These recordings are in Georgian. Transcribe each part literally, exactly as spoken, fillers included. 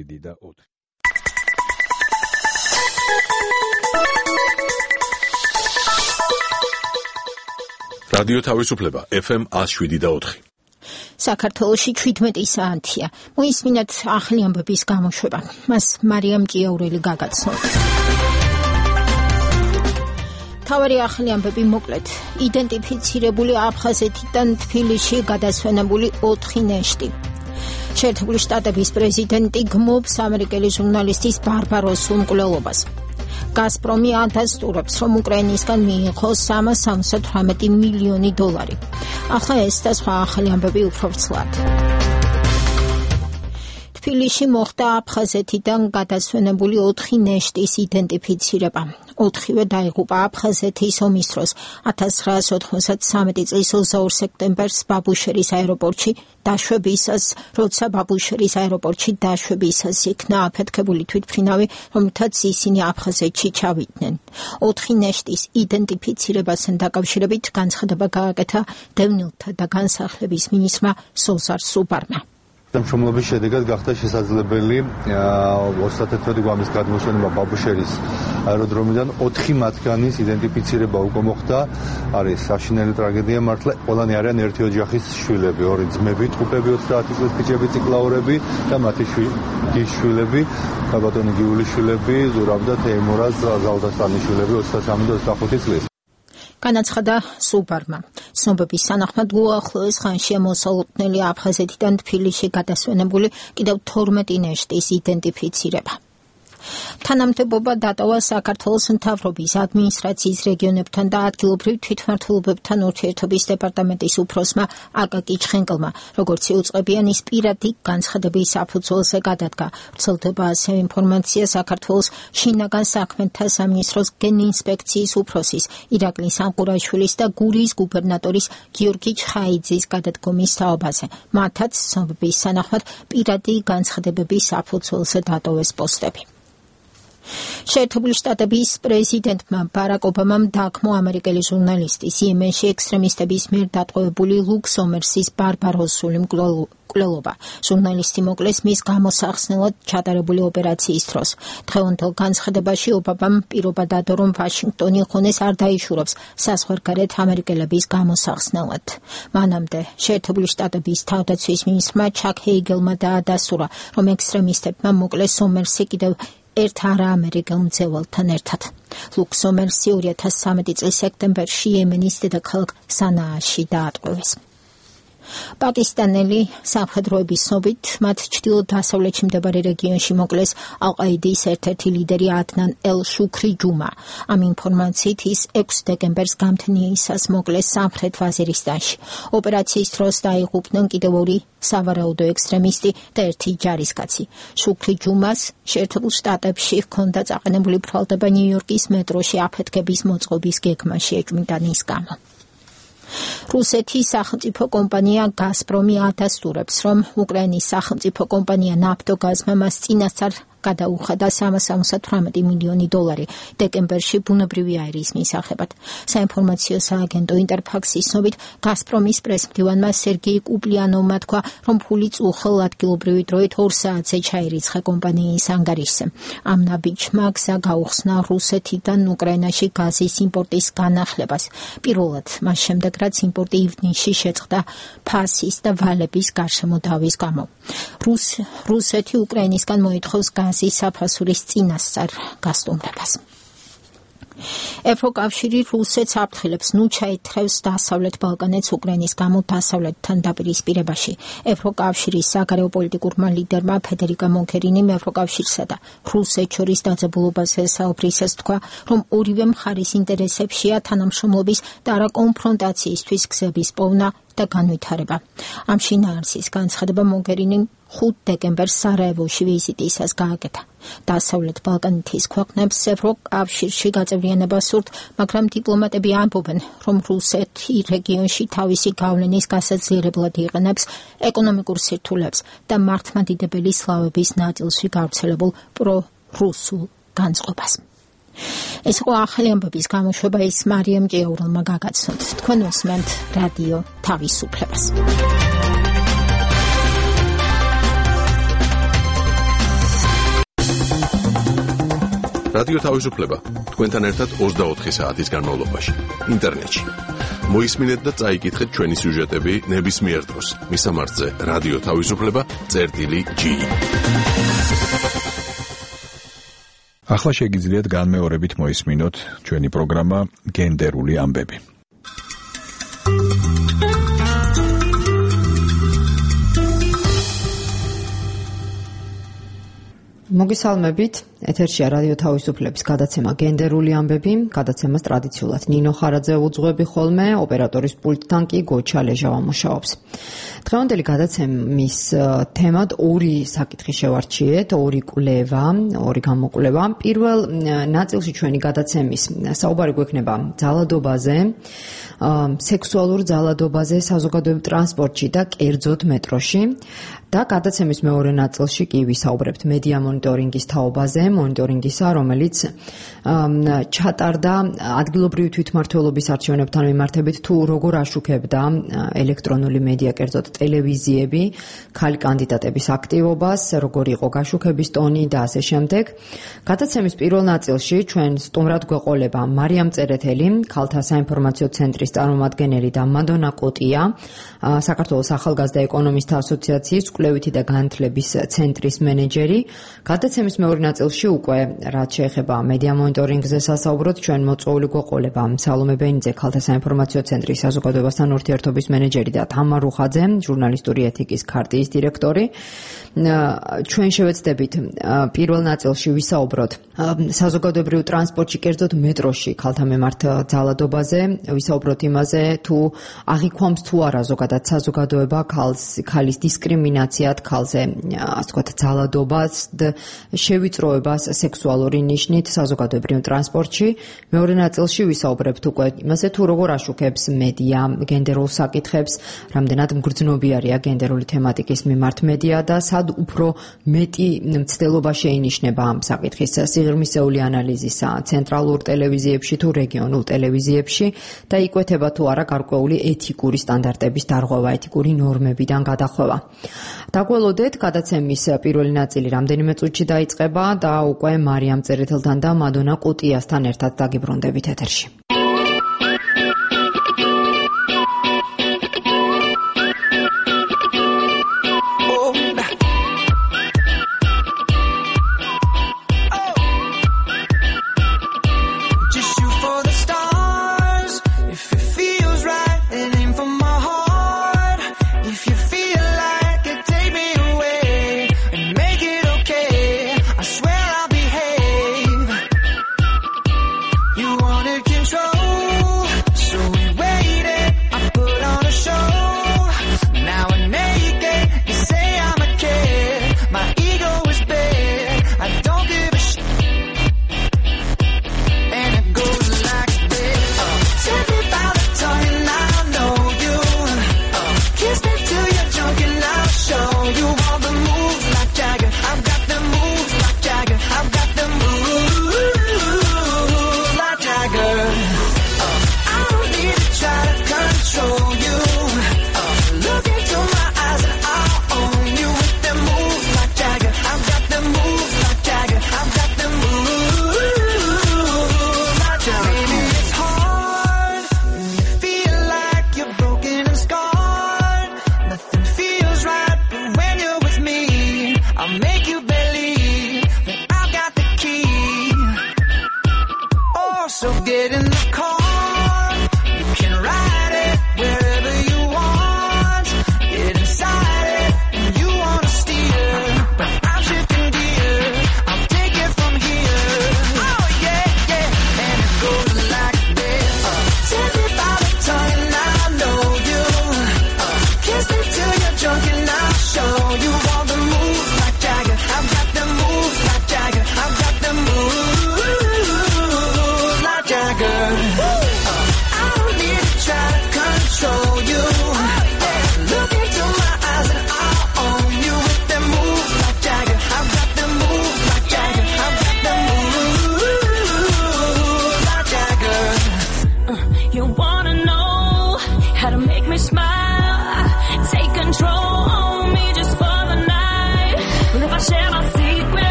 შვიდი და ოთხი. რადიო თავისუფლება ეფ ემ ას შვიდი და ოთხი. საქართველოში ჩვიდმეტი საათია. მოისმინეთ ახალი ამბების გამოშვება. მას მარიამ ჭიაურელი გაგაცნობს. თავარი ახალი ამბები მოკლედ. იდენტიფიცირებული აფხაზეთიდან თბილისში გადასვენებული ოთხი ნეშტი. შეერთებული შტატების პრეზიდენტი გმობს ამერიკელი ჟურნალისტის ბარბაროსულ მკვლელობას. გაზპრომი ადასტურებს, რომ უკრაინისგან მიიღო სამას სამოცდათვრამეტი მილიონი დოლარი. ახლა ეს და სხვა ახალი ამბები უფრო ვრცლად. თბილისში მოხდა აფხაზეთიდან გადასვენებული ოთხი ნეშტის იდენტიფიცირება. ოთხივე დაიღუპა აფხაზეთის ომის დროს ათას ცხრაას ოთხმოცდათსამეტი წლის ოცდაორ სექტემბერს ბაბუშერის აეროპორტში დაშვებისას, როცა ბაბუშერის აეროპორტში დაშვებისას იქნა აფეთქებული თვითმფრინავი, რომლითაც ისინი აფხაზეთში ჩავიდნენ. ოთხი ნეშტის იდენტიფიცირებასთან დაკავშირებით განცხადება გააკეთა დევნილთა და განსახლების მინისტრმა სოზარ სუბარმა. დამშრომლობის შედეგად გახდა შესაძლებელი ოცდათერთმეტი გვამის გადმოშენება ბაბუშერის აეროდრომიდან ოთხი მათგანის იდენტიფიცირება უკვე მოხდა. არის საშინელი ტრაგედია მართლა. ყველანი არიან ერთი ოჯახის შვილები, ორი ძმები, ტყუპები, ოცდაათი წლის ბიჭები, ციკლაურები და მათი შვილები, ბატონი გიულიშვილები, ზურაბ და თეიმურაზ ზალდასტანიშვილები, ოცდათრამეტი და ოცდახუთი წლის. განაცხადა სუბარმა. ცნობების თანახმად უახლოეს ხანშია მოსალოდნელი აფხაზეთიდან თბილისში გადასვენებული კიდევ თორმეტი ნეშტის იდენტიფიცირება. თანამდებობა დატოვა საქართველოს მთავრობის ადმინისტრაციის რეგიონებთან და ადგილობრივ თვითმმართველობებთან ურთიერთობის დეპარტამენტის უფროსმა აკაკი ჩხენკელმა, როგორც იუწყებიან ის პირადი განცხადების საფუძველზე გადადგა. ვრცელდება ასევე ინფორმაცია საქართველოს შინაგან საქმეთა სამინისტროს გენინსპექციის უფროსის ირაკლი სამყურაშვილის და გურიის გუბერნატორის გიორგი ჩხაიძის გადადგომის თაობაზე. მათაც ცნობების თანახმად პირადი განცხადებების საფუძველზე დატოვეს პოსტები. შეერთებული შტატების პრეზიდენტმა ბარაკ ობამამ დაქმო ამერიკელი ჟურნალისტის იემენში ექსტრემისტების მიერ დატყვევებული ლუკ სომერსის ბარბაროსული მკვლელობა. ჟურნალისტი მოკლეს მის გამოსახსნელად ჩატარებული ოპერაციის დროს. დღევანდელ განცხადებაში ობამამ პირობა დადო, რომ ვაშინგტონი ხონეს არ დაიშურებს საზღვარგარეთ ამერიკელების გამოსახსნელად. მანამდე შეერთებული შტატების თავდაცვის მინისტრმა ჩაკ ჰეიგელმა დაადასტურა, რომ ექსტრემისტებმა მოკლეს სომერსი კიდევ ერთ არაამერიკელ მძევალთან ერთად. ლუკ სომერსი ორი ათას ცხრამეტი წლის სექტემბერში იემენის დედაქალაქ სანააში დაატყვევეს. პაკისტანელი სამხედროების ცნობით, მათ ჩრდილო-დასავლეთში მდებარე რეგიონში მოკლეს ალ-ყაიდის ერთ-ერთი ლიდერი ადნან ელ-შუქრი ჯუმა. ამ ინფორმაციით ის ექვსი დეკემბერს გამთნიისას მოკლეს სამხრეთ ვაზირისტანში. ოპერაციის დროს დაიღუპნენ კიდევ ორი სავარაუდო ექსტრემისტი და ერთი ჯარისკაცი. შუქრი ჯუმას შეერთებულ შტატებში ჰქონდა წაყენებული ბრალდება ნიუ-იორკის მეტროში აფეთქების მოწყობის გეგმაში ეჭვმიტა ის გამო. რუსეთის სახელმწიფო კომპანია გაზპრომი ადასტურებს, რომ უკრაინის სახელმწიფო კომპანია ნაფტოგაზმა მას წინასწარ გადაუხადა სამას სამოცდათვრამეტი მილიონი დოლარი დეკემბერში ბუნებრივი აირის მისაღებად. საინფორმაციო სააგენტო ინტერფაქსის ცნობით, გაზპრომის პრესმდივანმა სერგეი კუპლიანოვმა თქვა, რომ ფული წუხელ ადგილობრივი დროით ორ საათზე ჩაირიცხა კომპანიის ანგარიშზე. ამ ნაბიჯმა გზა გაუხსნა რუსეთიდან უკრაინაში გაზის იმპორტის განახლებას. პირველად მას შემდეგ, რაც იმპორტი ივნისში შეწყდა ფასის და ვალების გარშემო დავის გამო. რუს რუსეთი უკრაინისგან მოითხოვს გაზის საფასურის წინასწარ გასტუმრებას. ევროკავშირი რუსეთს აფრთხილებს, ნუ ჩაითრევს დასავლეთ ბალკანეთს უკრაინის გამო დასავლეთთან დაპირისპირებაში. ევროკავშირის საგარეო პოლიტიკურმა ლიდერმა ფედერიკა მოგერინიმ ევროკავშირსა და რუსეთს შორის დაძაბულობაზე საუბრისას თქვა, რომ ორივე მხარის ინტერესებშია თანამშრომლობის და არა კონფრონტაციისთვის გზების პოვნა და განვითარება. ამ შინაარსის განცხადება მოგერინიმ ხუთ დეკემბერს სარაევოში ვიზიტისას გააკეთა. დასავლეთ ბალკანეთის ქვეყნებს ევროკავშირში გაწევრიანება სურთ, მაგრამ დიპლომატები ამბობენ, რომ რუსეთი რეგიონში თავისი გავლენის გასაძლიერებლად იყენებს ეკონომიკურ სირთულეებს და მართლმადიდებელი სლავების ნაწილში გავრცელებულ პრო-რუსულ განწყობას. ეს იყო ახალი ამბების გამოშვება, ის მარიამ ჭიაურელმა გაგაცნოთ. თქვენ უსმენთ რადიო თავისუფლებას. რადიო თავისუფლება თქვენთან ერთად ოცდაოთხი საათის განმავლობაში ინტერნეტში. მოისმინეთ და წაიკითხეთ ჩვენი სიუჟეტები ნებისმიერ დროს. მისამართზე რადიო თავისუფლება წერტილი ჯი. ახლა შეგიძლიათ განმეორებით მოისმინოთ ჩვენი პროგრამა გენდერული ამბები. მოგესალმებით, ეთერშია რადიო თავისუფლების გადაცემა გენდერული ამბები, გადაცემას ტრადიციულად ნინო ხარაძე უძღვები ხოლმე, ოპერატორის პულტთან კი გოჩა ლეჟავა მუშაობს. დღევანდელი გადაცემის თემად ორი საკითხი შევარჩიეთ, ორი კვლევა, ორი გამოკვლევა. პირველ ნაწილში ჩვენი გადაცემის საუბარი გვექნება ძალადობაზე, სექსუალურ ძალადობაზე საზოგადოებრივ ტრანსპორტში და კერძოდ მეტროში. და გადაცემის მეორე ნაწილში კი ვისაუბრებთ მედია მონიტორინგის თაობაზე, მონიტორინგისა, რომელიც ჩატარდა ადგილობრივი თვითმმართველობის არჩევნებთან მიმართებით თუ როგორ აშუქებდა ელექტრონული მედია, კერძოდ ტელევიზიები, ქალი კანდიდატების აქტივობას, როგორ იყო გაშუქების ტონი და ასე შემდეგ. გადაცემის პირველ ნაწილში ჩვენ სტუმრად გვეყოლება მარიამ წერეთელი, ქალთა საინფორმაციო ცენტრის წარმომადგენელი და მადონა კოტია, საქართველოს ახალგაზრდა ეკონომისტთა ასოციაციის კვლევითი და განათლების ცენტრის მენეჯერი. გადაცემის მეორე ნაწილში უკვე რაც შეეხება მედია მონიტორინგზე სასაუბროთ, ჩვენ მოწვეული გვეყოლება სალომე ბენიძე, ქალთა საინფორმაციო ცენტრის საზოგადოებასთან ურთიერთობის მენეჯერი და თამარ რუხაძე, ჟურნალისტური ეთიკის ქარტიის დირექტორი. ჩვენ შევეცდებით პირველ ნაწილში ვისაუბროთ საზოგადოებრივ ტრანსპორტში, კერძოდ მეტროში ქალთა მიმართ ძალადობაზე, ვისაუბროთ იმაზე, თუ აღიქვამს თუ არა ზოგადად საზოგადოება ქალს, ქალის დისკრიმინაციად, ქალზე, ასე ვთქვათ, ძალადობას და შევიწროებას სექსუალური ნიშნით საზოგადოებრივ ტრანსპორტში. მეორე ნაწილში ვისაუბრებთ უკვე იმაზე, თუ როგორ აშუქებს მედია გენდერულ საკითხებს, რამდენად მგრძნობიარეა გენდერული თემატიკის მიმართ მედია და სად უფრო მეტი მცდელობა შეინიშნება ამ საკითხის სიღრმისეული ანალიზისა ცენტრალურ ტელევიზიებში თუ რეგიონულ ტელევიზიებში და იკვეთება თუ არა გარკვეული ეთიკური სტანდარტების დარღვევა, ეთიკური ნორმებიდან გადახვევა. დაგველოდეთ, გადაცემის პირველი ნაწილი რამდენიმე წუთში დაიწყება და უკვე მარიამ წერეთელთან და მადონა კუტიასთან ერთად დაგიბრუნდებით ეთერში. Control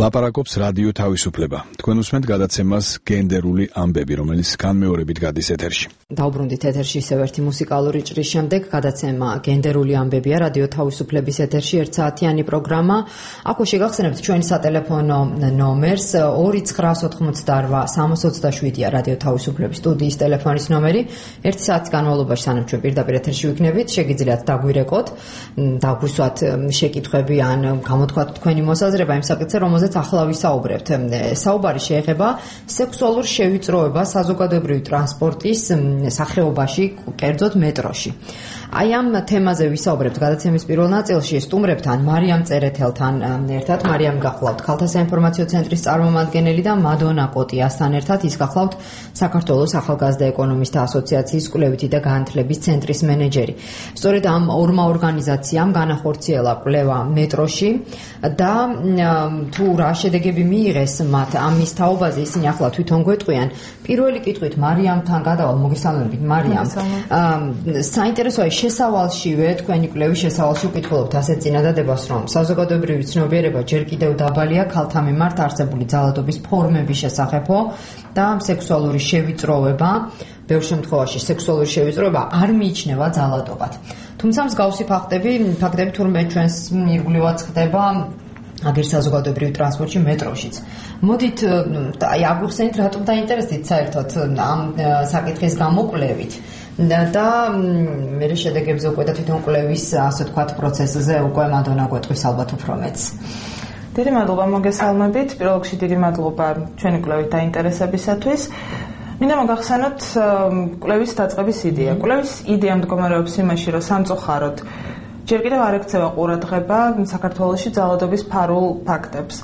ლაპარაკობს რადიო თავისუფლება. თქვენ უსმენთ გადაცემას გენდერული ამბები, რომელიც განმეორებით გადის ეთერში. დავბრუნდით ეთერში ისევ ერთი მუსიკალური ჭრის შემდეგ გადაცემა გენდერული ამბებია რადიო თავისუფლების ეთერში ერთ საათიანი პროგრამა. აქ შეგახსენებთ ჩვენი სატელეფონო ნომერს ორი ცხრა ოთხმოცდაოთხ სამას ოცდაშვიდია რადიო თავისუფლების სტუდიის ტელეფონის ნომერი. ერთი საათის განმავლობაში სანამ ჩვენ პირდაპირ ეთერში ვიქნებით, შეგიძლიათ დაგვირეკოთ, დაგვისვათ შეკითხვები ან გამოთქვათ თქვენი მოსაზრება იმ საკითხზე, რომელზეც ახლა ვისაუბრებთ. საუბარი შეეხება სექსუალურ შევიწროებას საზოგადოებრივი ტრანსპორტის სახეობაში, კერძოდ მეტროში. აი ამ თემაზე ვისაუბრებთ გადაცემის პირველ ნაწილში სტუმრებთან, მარიამ წერეთელთან ერთად. მარიამ გახლავთ ქალთა საინფორმაციო ცენტრის წარმომადგენელი და მადონა კოტიასთან ერთად ის გახლავთ საქართველოს ახალგაზრდა ეკონომისტთა ასოციაციის კვლევითი და განათლების ცენტრის მენეჯერი. სწორედ ამ ორმა ორგანიზაციამ განახორციელა კვლევა მეტროში და თუ რა შედეგები მიიღეს მათ ამის თაობაზე ისინი ახლა თვითონ გვეტყვიან. პირველი კითხვით მარიამთან გადავალ, მოგესალმებით მარიამ. საინტერესოა შესავალშივე თქვენი კვლევის შესავალში ვკითხულობთ ასეთ წინადადებას, რომ საზოგადოებრივი ცნობიერება ჯერ კიდევ დაბალია ქალთა მიმართ არსებული ძალადობის ფორმების შესახებო და სექსუალური შევიწროება, ბევრ შემთხვევაში სექსუალური შევიწროება არ მიიჩნევა ძალადობად. თუმცა მსგავსი ფაქტები, ფაქტები თურმე ჩვენს ირგვლივაც ხდება აგერ საზოგადოებრივ ტრანსპორტში, მეტროშიც. მოდით, აი აგვიხსენით, რატომ დაინტერესდით საერთოდ ამ საკითხის გამოკვლევით და მე შედეგებზე უკვე და თვითონ კვლევის, ასე ვთქვათ, პროცესზე უკვე მადონა გვეტყვის ალბათ უფრო მეც. დიდი მადლობა მოგესალმებით. პირველ რიგში დიდი მადლობა ჩვენი კვლევით დაინტერესებისათვის. მინდა მოგახსენოთ კვლევის დაწყების იდეა. კვლევის იდეა მდგომარეობს იმაში, რომ სამწუხაროდ ჯერ კიდევ არ ექცევა ყურადღება საქართველოში ძალადობის ფარულ ფაქტებს.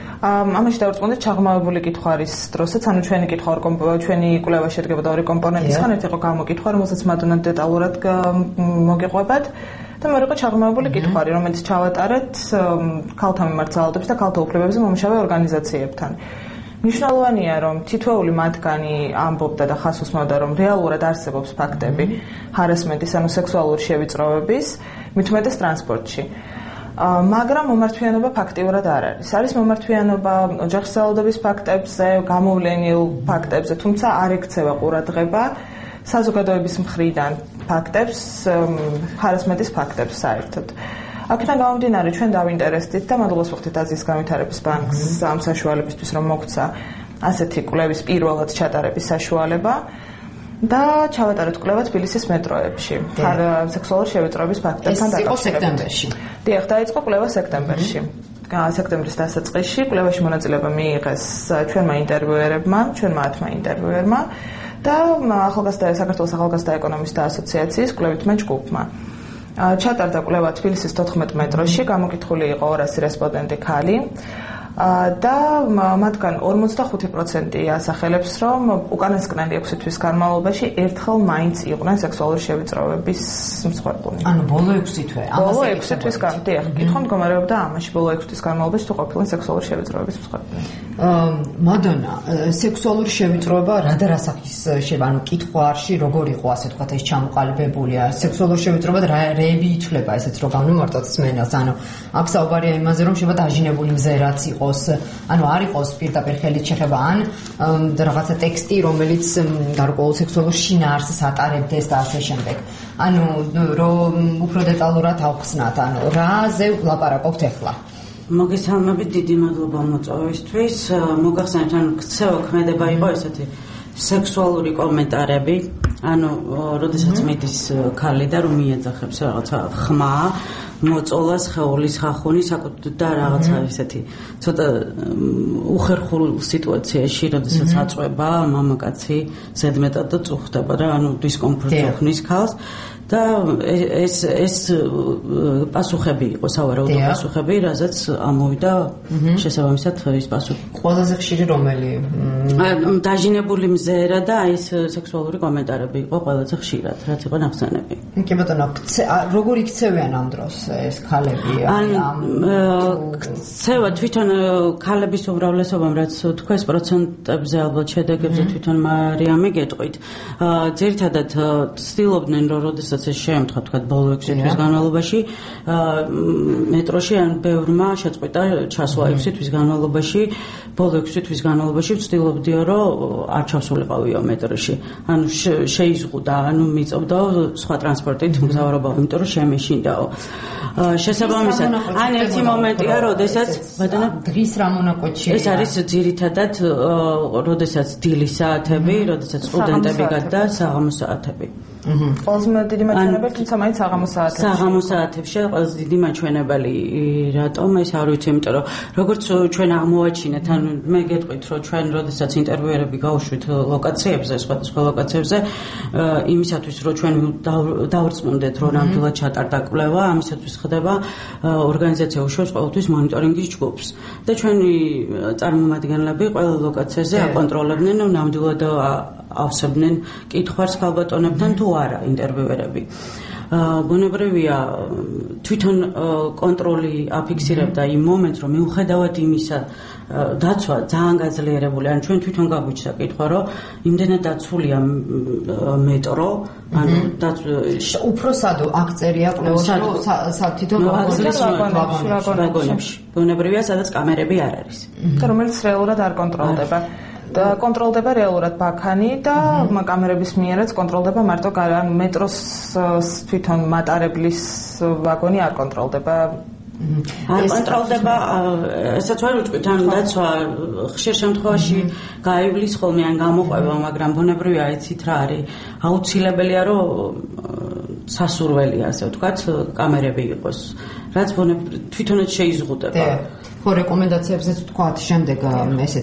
ამაში დავარწმუნდით ჩაღრმავებული კითხვის დროსაც, ანუ ჩვენი კითხვა, ჩვენი კვლევა შედგებოდა ორი კომპონენტისგან, ერთი იყო გამოკითხვა, რომელსაც მადონად დეტალურად მოგიყვებათ და მეორე იყო ჩაღრმავებული კითხვარი, რომელიც ჩავატარეთ ქალთა მიმართ ძალადობის და ქალთა უფლებებზე მომუშავე ორგანიზაციებთან. მნიშვნელოვანია, რომ თითოეული მათგანი ამბობდა და ხას უსმევდა, რომ რეალურად არსებობს ფაქტები ჰარასმენტის, ანუ სექსუალური შევიწროების, მით უმეტეს ტრანსპორტში. მაგრამ მომართვიანობა ფაქტიურად არ არის. არის მომართვიანობა ოჯახის ძალადობის ფაქტებზე, გამოვლენილ ფაქტებზე, თუმცა არ ექცევა ყურადღება საზოგადოების მხრიდან ფაქტებს, ჰარასმენტის ფაქტებს საერთოდ. აქედან გამომდინარე, ჩვენ დავინტერესდით და მადლობას ვუხდით აზიის განვითარების ბანკს ამ საშუალებისთვის, რომ მოგცა ასეთი კვლევის პირველად ჩატარების საშუალება და ჩავატარეთ კვლევა თბილისის მეტროებში. სექსუალური შევიწროების ფაქტებთან დაკავშირებით. ეს იყო სექტემბერში. დიახ, დაიწყო კვლევა სექტემბერში. სექტემბრის დასაწყისში კვლევაში მონაწილეობა მიიღეს ჩვენმა ინტერვიუერებმა, ჩვენმა ათმა ინტერვიუერმა და ახალგაზრდა საქართველოს ახალგაზრდა ეკონომისტთა ასოციაციის კვლევითმა ჯგუფმა. ჩატარდა კვლევა თბილისის თოთხმეტ მეტროში, გამოკითხული იყო ორასი რესპონდენტი ქალი და მათგან ორმოცდახუთი პროცენტი ასახელებს, რომ უკანასკნელი ექვსი თვის განმავლობაში ერთხელ მაინც იყვნენ სექსუალური შევიწროების მსხვერპლი. ანუ ბოლო ექვსი თვე. ბოლო ექვსი თვის განმავლობაში. კითხვა მდგომარეობდა ამაში, ბოლო ექვსი თვის განმავლობაში თუ ყოფილან სექსუალური შევიწროების მსხვერპლი. მადონა, სექსუალური შევიწროება რა და რა სახის შევა, ანუ კითხვარში როგორ იყო, ასე ვთქვათ, ეს ჩამოყალიბებულია? სექსუალური შევიწროება რა რეები ითვლება, ესეც რო გამომართოთ სმენელს, ანუ აქ საუბარია იმაზე, რომ შეიძლება დაჟინებული მზერაც იყოს, ანუ არ იყოს პირდაპირ ხელით შეხება ან რაღაცა ტექსტი, რომელიც გარკვეულ სექსუალურ შინაარსს ატარებდეს და ასე შემდეგ. ანუ რომ უფრო დეტალურად ავხსნათ, ანუ რაზე ვლაპარაკობთ ახლა? მოგესალმებით, დიდი მადლობა მოწვევისთვის. მოგახსენებთ, ანუ ქცევა ქმედება იყო ესეთი სექსუალური კომენტარები, ანუ როდესაც მიდის ქალი და რომ მიეძახებს რაღაცა ხმა, მოწოლას, ხეულის ხახუნი, საკუთრ და რაღაცა ესეთი ცოტა უხერხულ სიტუაციაში, როდესაც აწვება მამაკაცი ზედმეტად და წუხდება და ანუ დისკომფორტს უხნის ქალს. და ეს ეს პასუხები იყო, სავარაუდო პასუხები, რაზეც ამოვიდა შესაბამისად ის პასუხი. ყველაზე ხშირი რომელი? დაჟინებული მზერა და აი ეს სექსუალური კომენტარები იყო ყველაზე ხშირად, რაც იყო ნახსენები. კი ბატონო, როგორ იქცევიან ამ დროს ეს ქალები? ქცევა თვითონ ქალების უმრავლესობამ, რაც თქვენს პროცენტებზე ალბათ შედეგებზე თვითონ მარიამი გეტყვით. ძირითადად ცდილობდნენ, რომ როდესაც რომელსაც ეს შეემთხვა თქვა ბოლო ექვსი თვის განმავლობაში მეტროში ან ბევრმა შეწყვიტა ჩასვლა ექვსი თვის განმავლობაში ბოლო ექვსი თვის განმავლობაში ვცდილობდიო რომ არ ჩავსულიყავიო მეტროში ანუ შეიზღუდა ანუ მიწობდაო სხვა ტრანსპორტით მგზავრობა იმიტომ რომ შემეშინდაო შესაბამისად ან ერთი მომენტია როდესაც ბატონო დღის რა მონაკვეთში ეს არის ძირითადად როდესაც დილის საათები როდესაც სტუდენტები გადდა საღამოს საათები ყველაზე დიდი მაჩვენებელი თუმცა მაინც საღამოს საათებში საღამოს საათებში ყველაზე დიდი მაჩვენებელი რატომ ეს არ ვიცი იმიტომ რომ როგორც ჩვენ აღმოვაჩინეთ ან მე გეტყვით რომ ჩვენ როდესაც ინტერვიუერები გავუშვით ლოკაციებზე სხვადასხვა ლოკაციებზე იმისათვის რომ ჩვენ დავრწმუნდეთ რომ ნამდვილად ჩატარდა კვლევა ამისათვის ხდება ორგანიზაცია უშავს ყოველთვის მონიტორინგის ჯგუფს და ჩვენი წარმომადგენლები ყველა ლოკაციაზე აკონტროლებდნენ ნამდვილად ავსებდნენ კითხვას ქალბატონებთან თუ არა ინტერვიუერები ბუნებრივია თვითონ კონტროლი აფიქსირებდა იმ მომენტს რომ მიუხედავად იმისა დაცვა ძალიან გაძლიერებული ან ჩვენ თვითონ გაგვიჩნდა კითხვა რომ იმდენად დაცულია მეტრო ანუ უფრო სადო აქწერია კვლევაში თვითონ ვაგონებში ბუნებრივია სადაც კამერები არ არის და რომელიც რეალურად არ კონტროლდება და კონტროლდება რეალურად ბაქანი და კამერების მიერაც კონტროლდება მარტო ანუ მეტროს თვითონ მატარებლის ვაგონი არ კონტროლდება არ კონტროლდება ესაც ვერ ვიტყვით ან დაცვა ხშირ შემთხვევაში გაივლის ხოლმე ან გამოყვება მაგრამ ბუნებრივია იცით რა არის აუცილებელია რომ სასურველია ასე ვთქვათ კამერები იყოს რაც თვითონაც შეიზღუდება ხო რეკომენდაციებზეც ვთქვათ შემდეგ ესეც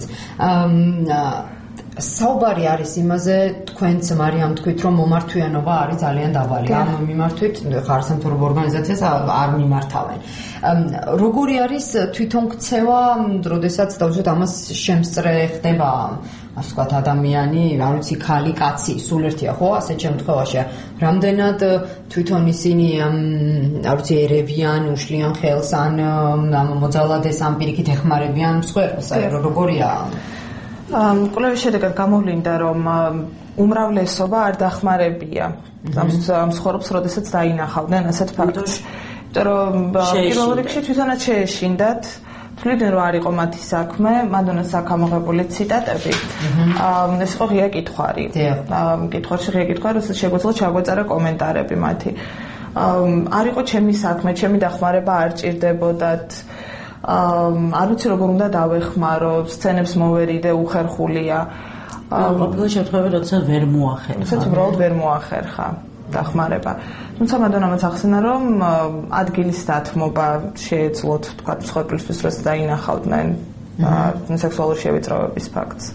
საუბარი არის იმაზე თქვენც მარიამ თქვით რომ მომართვიანობა არის ძალიან დაბალი ამ მიმართვით ხარ სამთავრობო ორგანიზაციას არ მიმართავენ როგორი არის თვითონ ქცევა როდესაც დავუშვათ ამას შემსწრე ხდება ასე ვთქვათ ადამიანი არ ვიცი ქალი კაცი სულ ერთია ხო ასეთ შემთხვევაში რამდენად თვითონ ისინი არ ვიცი ერევიან უშლიან ხელს ან მოძალადეს ამ პირიქით ეხმარებიან მსხვერპლს როგორია კვლევის შედეგად გამოვლინდა რომ უმრავლესობა არ დახმარებია ამ მსხვერპლს როდესაც დაინახავდნენ ასეთ ფაქტში იმიტომ რომ პირველ რიგში თვითონაც შეეშინდათ თვლიდნენ რომ არ იყო მათი საქმე მანდონაც აქ ამოღებული ციტატები ეს იყო ღია კითხვარი კითხვაში ღია კითხვარი როდესაც შეგვეძლო ჩაგვეწერა კომენტარები მათი არ იყო ჩემი საქმე ჩემი დახმარება არ ჭირდებოდათ არ ვიცი როგორ უნდა დავეხმარო სცენებს მოვერიდე უხერხულია ყოველ შემთხვევაში როდესაც ვერ მოახერხა როდესაც უბრალოდ ვერ მოახერხა დახმარება თუმცა მანდონამაც ახსენა რომ ადგილის დათმობა შეეძლოთ თქვა მსხვერპლისთვის როცა დაინახავდნენ სექსუალური შევიწროების ფაქტს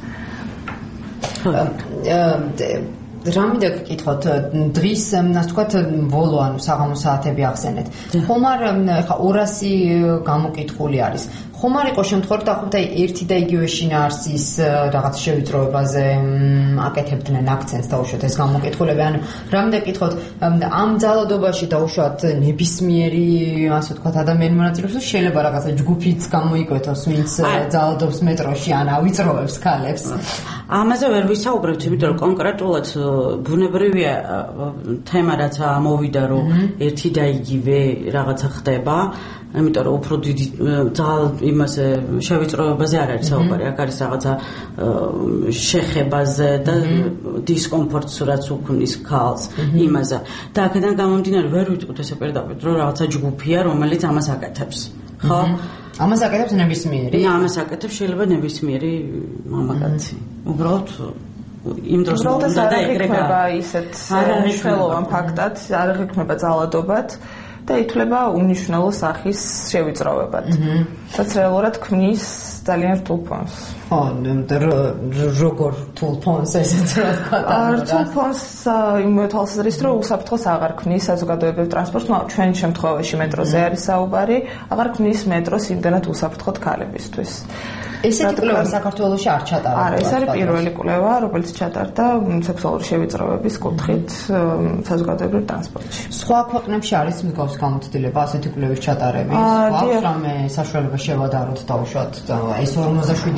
რა მინდა გკითხოთ დღის ასე ვთქვათ ბოლო ანუ საღამოს საათები ახსენეთ ხომ არ ხა ორასი გამოკითხული არის ხომ არ იყო შემთხვევა რომ დაახლოებით ერთი და იგივე შინაარსის რაღაც შევიწროებაზე აკეთებდნენ აქცენტს დაუშვათ ეს გამოკითხულები ანუ რა მინდა გკითხოთ ამ ძალადობაში დაუშვათ ნებისმიერი ასე ვთქვათ ადამიანი მონაწილეობს თუ შეიძლება რაღაცა ჯგუფიც გამოიკვეთოს ვინც ძალადობს მეტროში ან ავიწროვებს ქალებს ამაზე ვერ ვისაუბრებთ იმიტომ რომ კონკრეტულად ბუნებრივია თემა რაც ამოვიდა რომ ერთი და იგივე რაღაცა ხდება იმიტომ რომ უფრო დიდი ძალად იმაზე შევიწროებაზე არ არის საუბარი აქ არის რაღაცა შეხებაზე და დისკომფორტს რაც უქმნის ქალს იმაზე და აქედან გამომდინარე ვერ ვიტყვით ესე პირდაპირ რომ რაღაცა ჯგუფია რომელიც ამას აკეთებს ხო ამას აკეთებს ნებისმიერი ამას აკეთებს შეიძლება ნებისმიერი მამაკაცი უბრალოდ იმ დროს უნდა და ეგრეგა ისეთ მნიშვნელოვან ფაქტად არ იღებება ძალადობად და ითვლება უნიშნელო სახის შევიწროვებად. რაც რეალურად ქმნის ძალიან რთულ ფონს. ხო, როგორ რთულ ფონს ესეც რა თქვა. რთულ ფონს იმ თვალსაზრისით რომ უსაფრთხოს აღარ ქმნის საზოგადოებრივ ტრანსპორტს, ჩვენ შემთხვევაში მეტროზე არის საუბარი, აღარ ქმნის მეტროს იმდენად უსაფრთხოდ ქალებისთვის. ესეთი კვლევა საქართველოში არ ჩატარდა. არა, ეს არის პირველი კვლევა, რომელიც ჩატარდა სექსუალური შევიწროების კუთხით საზოგადოებრივ ტრანსპორტში. სხვა ქვეყნებში არის მსგავსი გამოცდილება ასეთი კვლევის ჩატარების. აქვს რამე საშუალება შევადაროთ დაუშვათ ეს ორმოცდაშვიდი პროცენტი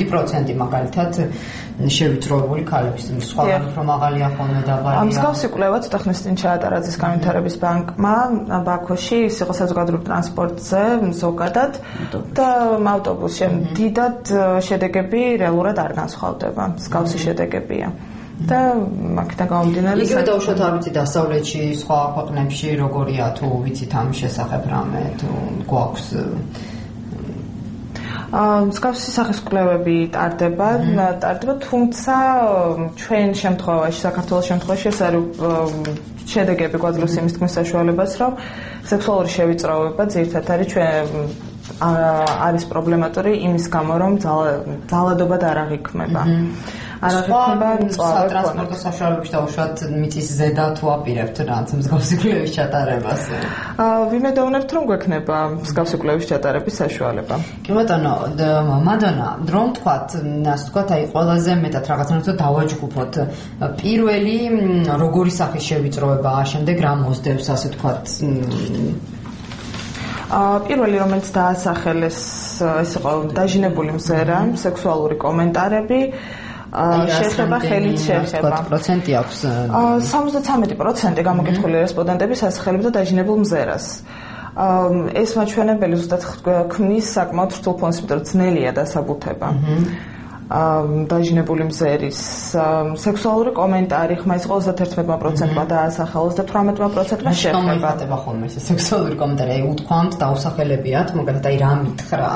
პროცენტი მაგალითად შევიწროებული ქალების, სხვაგან უფრო მაღალია ხოლმე დაბალია. ამ მსგავსი კვლევა ცოტა ხნის წინ ჩაატარა ძის განვითარების ბანკმა ბაქოში, ის იყო საზოგადოებრივ ტრანსპორტზე ზოგადად და ავტობუსში დიდად შედეგები რეალურად არ განსხვავდება, მსგავსი შედეგებია. და მაგიდან გამომდინარე იგივე დაუშვათ არ ვიცი დასავლეთში სხვა ქვეყნებში როგორია თუ ვიცით ამ შესახებ რამე თუ გვაქვს მსგავსი სახის კვლევები ტარდება ტარდება თუმცა ჩვენ შემთხვევაში საქართველოს შემთხვევაში ეს არის შედეგები გვაძლევს იმის თქმის საშუალებას რომ სექსუალური შევიწროება ძირითადად არის ჩვენ არის პრობლემატური იმის გამო რომ ძალადობა არ აღიქმება არ აღიქმება სატრანსპორტო საშუალებებში დაუშვათ მიწის ზედა თუ აპირებთ რაც მსგავსი კვლევის ჩატარებას ვიმედოვნებთ რომ გვექნება მსგავსი კვლევის ჩატარების საშუალება კი ბატონო მადონა რომ თქვათ ასე თქვათ აი ყველაზე მეტად რაღაცნაირად დავაჯგუფოთ პირველი როგორი სახის შევიწროებაა შემდეგ რა მოსდევს ასე თქვათ პირველი რომელიც დაასახელეს ეს იყო დაჟინებული მზერა სექსუალური კომენტარები შეეხება ხელით შეეხება პროცენტი აქვს სამოცდათრამეტი პროცენტი გამოკითხული რესპონდენტების ასახელებდა დაჟინებულ მზერას ეს მაჩვენებელი ზუსტად ქმნის საკმაოდ რთულ ფონს, იმიტომ რომ ძნელია დასაბუთება დაჟინებული მზერის სექსუალური კომენტარი ხმაის ოცდაერთი პროცენტმა დაასახა ოცდათვრამეტი პროცენტმა შეეხება ხდება ხოლმე ეს სექსუალური კომენტარი აი უთქვამთ დაუსახელებიათ მაგალითად აი რა მითხრა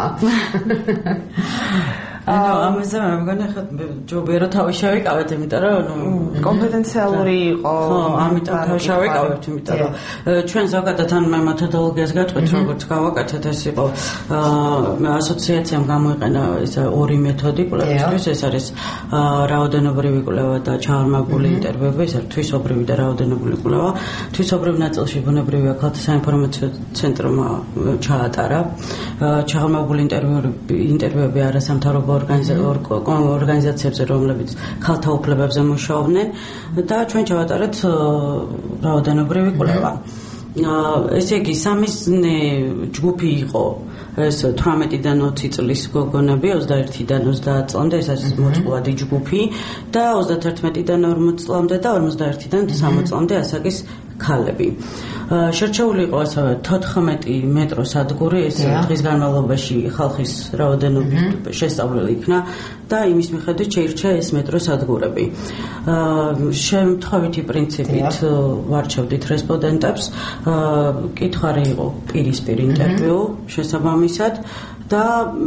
ანუ ამაზე მე მგონი ხა ჯობია რომ თავი შევიკავეთ, იმიტომ რომ ნუ კონფიდენციალური იყო. ხო, ამიტომ თავი შევიკავეთ, იმიტომ რომ ჩვენ ზოგადად ან მე მეთოდოლოგიას გეტყვით, როგორც გავაკეთეთ, ეს იყო ასოციაციამ გამოიყენა ეს ორი მეთოდი კვლევისთვის, ეს არის რაოდენობრივი კვლევა და ჩაღრმავებული ინტერვიუები, ეს არის თვისობრივი და რაოდენობრივი კვლევა. თვისობრივ ნაწილში ბუნებრივია ქალთა საინფორმაციო ცენტრმა ჩაატარა. ჩაღრმავებული ინტერვიუები ინტერვიუები არასამთავრობო ორგანიზაციებზე, რომლებიც ქალთა უფლებებზე მუშაობდნენ და ჩვენ ჩავატარეთ რაოდენობრივი კვლევა. ესე იგი, სამიზნე ჯგუფი იყო ეს თვრამეტიდან ოცი წლის გოგონები, ოცდაერთიდან ოცდაათ წლამდე, ეს არის მოწყვლადი ჯგუფი და ოცდათერთმეტიდან ორმოც წლამდე და ორმოცდაერთიდან სამოც წლამდე ასაკის ქალები. შერჩეული იყო ასევე თოთხმეტი მეტრო სადგური, ეს დღის განმავლობაში ხალხის რაოდენობით შესწავლილი იქნა და იმის მიხედვით შეირჩა ეს მეტრო სადგურები. შემთხვევითი პრინციპით ვარჩევდით რესპონდენტებს, კითხარი იყო პირისპირ ინტერვიუ შესაბამისად და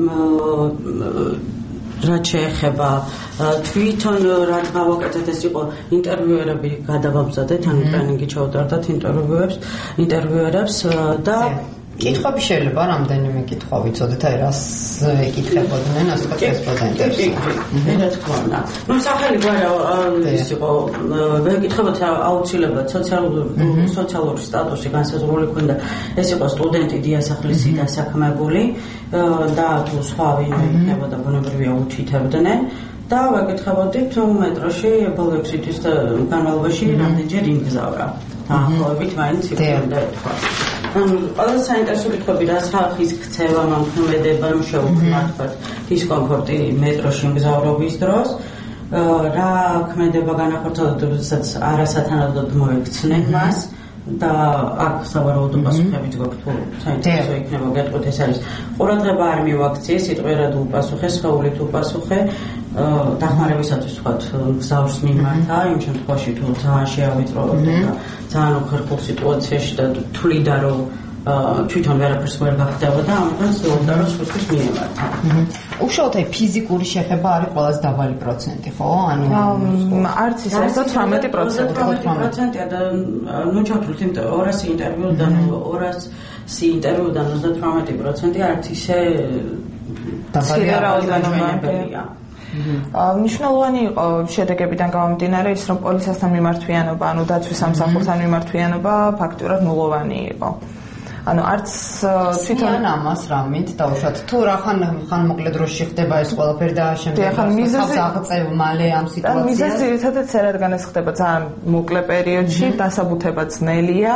რაც შეეხება თვითონ რაც გავაკეთეთ, ეს იყო ინტერვიუერები გადავამზადეთ, ანუ ტრენინგი ჩავდარდათ ინტერვიუებს, ინტერვიუერებს და კითხვები შეიძლება რამდენიმე კითხვა ვიცოდეთ, აი რას ეკითხებოდნენ ასე ვთქვათ რესპონდენტებს. რა თქმა უნდა. ნუ სახელი გვარა ის იყო ეკითხებოდ აუცილებლად სოციალური სოციალური სტატუსი განსაზღვრული ქონდა. ეს იყო სტუდენტი, დიასახლისი და საქმებული და თუ სხვა ვინმე იქნებოდა ბუნებრივია უთითებდნენ. და ვეკითხებოდით თუ მეტროში ბოლო ექვსი თვის განმავლობაში რამდენჯერ იმგზავრა. დაახლოებით მაინც იქნებოდა თქვა. ყველაზე საინტერესო კითხვები რას ხალხის ქცევა მომქმედება შეუქმნათ დისკომფორტი მეტროში მგზავრობის დროს რა ქმედება განახორციელებს როდესაც არასათანადოდ მოექცნენ მას და აქ სავარაუდო პასუხებიც გვაქვს თუ საინტერესო იქნება გეტყვით ეს არის ყურადღება არ მივაქციე სიტყვიერად უპასუხე სხეულით უპასუხე დახმარებისათვის ვთქვათ გზავრს მიმართა იმ შემთხვევაში თუ ძალიან შეავიწროვებდა და ძალიან უხერხულ სიტუაციაში და თვლიდა რომ თვითონ ვერაფერს ვერ გახდებოდა ამიტომ ცდილობდა რომ სხვისთვის მიემართა. უშუალოდ აი ფიზიკური შეხება არის ყველაზე დაბალი პროცენტი, ხო? ანუ არც ის არის თვრამეტი პროცენტია და ნუ ჩავთვლით ორასი ინტერვიუდან ორასი ინტერვიუდან ოცდათვრამეტი პროცენტი არც ისე დაბალი რაოდენობაა. მნიშვნელოვანი იყო შედეგებიდან გამომდინარე ის რომ პოლიციასთან მიმართვიანობა, ანუ დაცვის სამსახურთან მიმართვიანობა ფაქტურად ნულოვანი იყო. ანუ არც თვითონ ამას რამით დაუშვათ თუ რა ხან ხან მოკლე დროში ხდება ეს ყველაფერი და შემდეგ ხალხს აღწევ მალე ამ სიტუაციას. მიზეზი ძირითადად რადგან ეს ხდება ძალიან მოკლე პერიოდში, დასაბუთება ძნელია.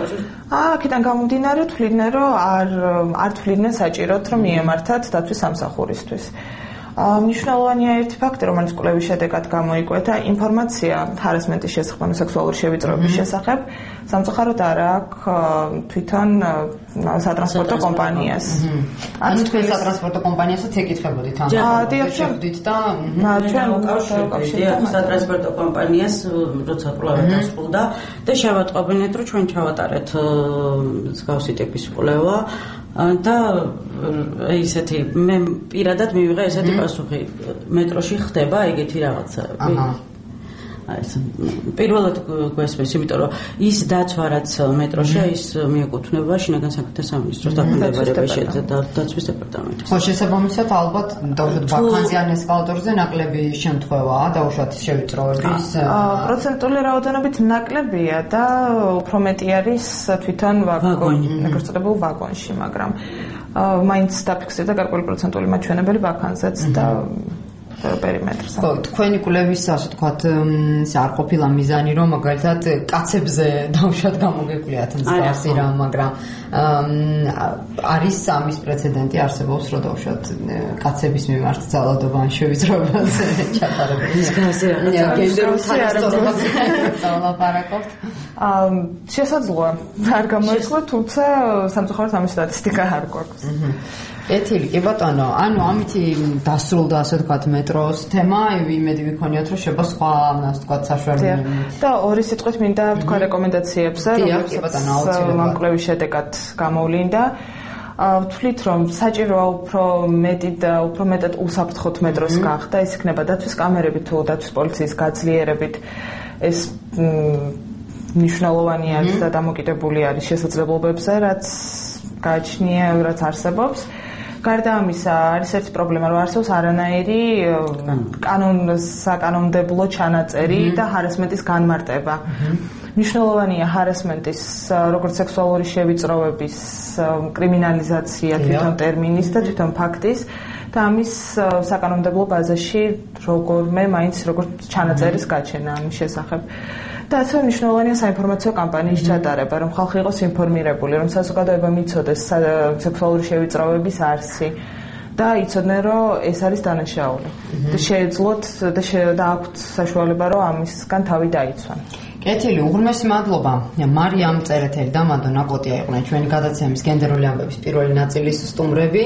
აქედან გამომდინარე თვლიდნენ რომ არ არ თვლიდნენ საჭიროდ რომ მიემართათ დაცვის სამსახურისთვის. მნიშვნელოვანია ერთი ფაქტი, რომელიც კვლევის შედეგად გამოიკვეთა, ინფორმაცია ჰარასმენტის შესახებ, სექსუალური შევიწროების შესახებ, სამწუხაროდ არ აქვს თვითონ სატრანსპორტო კომპანიას. ანუ თქვენ სატრანსპორტო კომპანიასაც ეკითხებოდით ამ შეხვდით და ჩვენ უკავშირდებოდით სატრანსპორტო კომპანიას, როცა კვლევა დასრულდა და შევატყობინეთ, რომ ჩვენ ჩავატარეთ მსგავსი ტიპის კვლევა და ისეთი მე პირადად მივიღე ესეთი პასუხი მეტროში ხდება ეგეთი რაღაცები. ეს პირველად გვესმის, იმიტომ რომ ის დაცვა რაც მეტროშია ის მიეკუთვნება შინაგან საქმეთა სამინისტროს დაქვემდებარებაში და დაცვის დეპარტამენტს. ხო, შესაბამისად ალბათ დაუშვათ ვაკანსია ან ესკალატორზე ნაკლები შემთხვევაა, დაუშვათ შევიწროების პროცენტული რაოდენობით ნაკლებია და უფრო მეტი არის თვითონ ვაგონი, ეგრეთ წოდებულ ვაგონში, მაგრამ მაინც დაფიქსირდა გარკვეული პროცენტული მაჩვენებელი ვაკანსიაც და პერიმეტრს. ხო, თქვენი კვლევის ასე ვთქვათ, არ ყოფილა მიზანი, რომ მაგალითად კაცებზე დავუშვათ გამოგეკვლიათ მსგავსი რამ, მაგრამ არის ამის პრეცედენტი არსებობს, რომ დავუშვათ კაცების მიმართ ძალადობა ან შევიწროებაზე ჩატარებული. მსგავსი რაღაცა გენდერულ თანასწორობას ვლაპარაკობთ. შესაძლოა არ გამოიხსნა, თუმცა სამწუხაროდ ამის სტატისტიკა არ გვაქვს. ეთილი, კი ბატონო, ანუ ამითი დასრულდა ასე ვთქვათ მეტროს თემა, იმედი ვიქონიათ, რომ შეება სხვა, ასე ვთქვათ, საშუალებები. და ორი სიტყვით მინდა ვთქვა რეკომენდაციებზე, რომელიც ამ კვლევის შედეგად გამოვლინდა. ვთვლით, რომ საჭიროა უფრო მეტი და უფრო მეტად უსაფრთხოდ მეტროს გახდა, ეს იქნება დაცვის კამერები თუ დაცვის პოლიციის გაძლიერებით. ეს მნიშვნელოვანი არის და დამოკიდებული არის შესაძლებლობებზე, რაც გააჩნია, რაც არსებობს. გარდა ამისა, არის ერთი პრობლემა, რომ არსებობს არანაირი საკანონმდებლო ჩანაწერი და ჰარასმენტის განმარტება. მნიშვნელოვანია ჰარასმენტის, როგორც სექსუალური შევიწროების კრიმინალიზაცია თვითონ ტერმინის და თვითონ ფაქტის და ამის საკანონმდებლო ბაზაში როგორმე მაინც როგორც ჩანაწერის გაჩენა ამის შესახებ. და ასევე მნიშვნელოვანია საინფორმაციო კამპანიის ჩატარება, რომ ხალხი იყოს ინფორმირებული, რომ საზოგადოება მიცოდეს სექსუალური შევიწროების არსი და იცოდნენ, რომ ეს არის დანაშაული. და შეეძლოთ და აქვთ საშუალება, რომ ამისგან თავი დაიცვან. კეთილი, უღრმესი მადლობა. მარიამ წერეთელი და მანდო ნაკოტია იყვნენ ჩვენი გადაცემის გენდერული ამბების პირველი ნაწილის სტუმრები.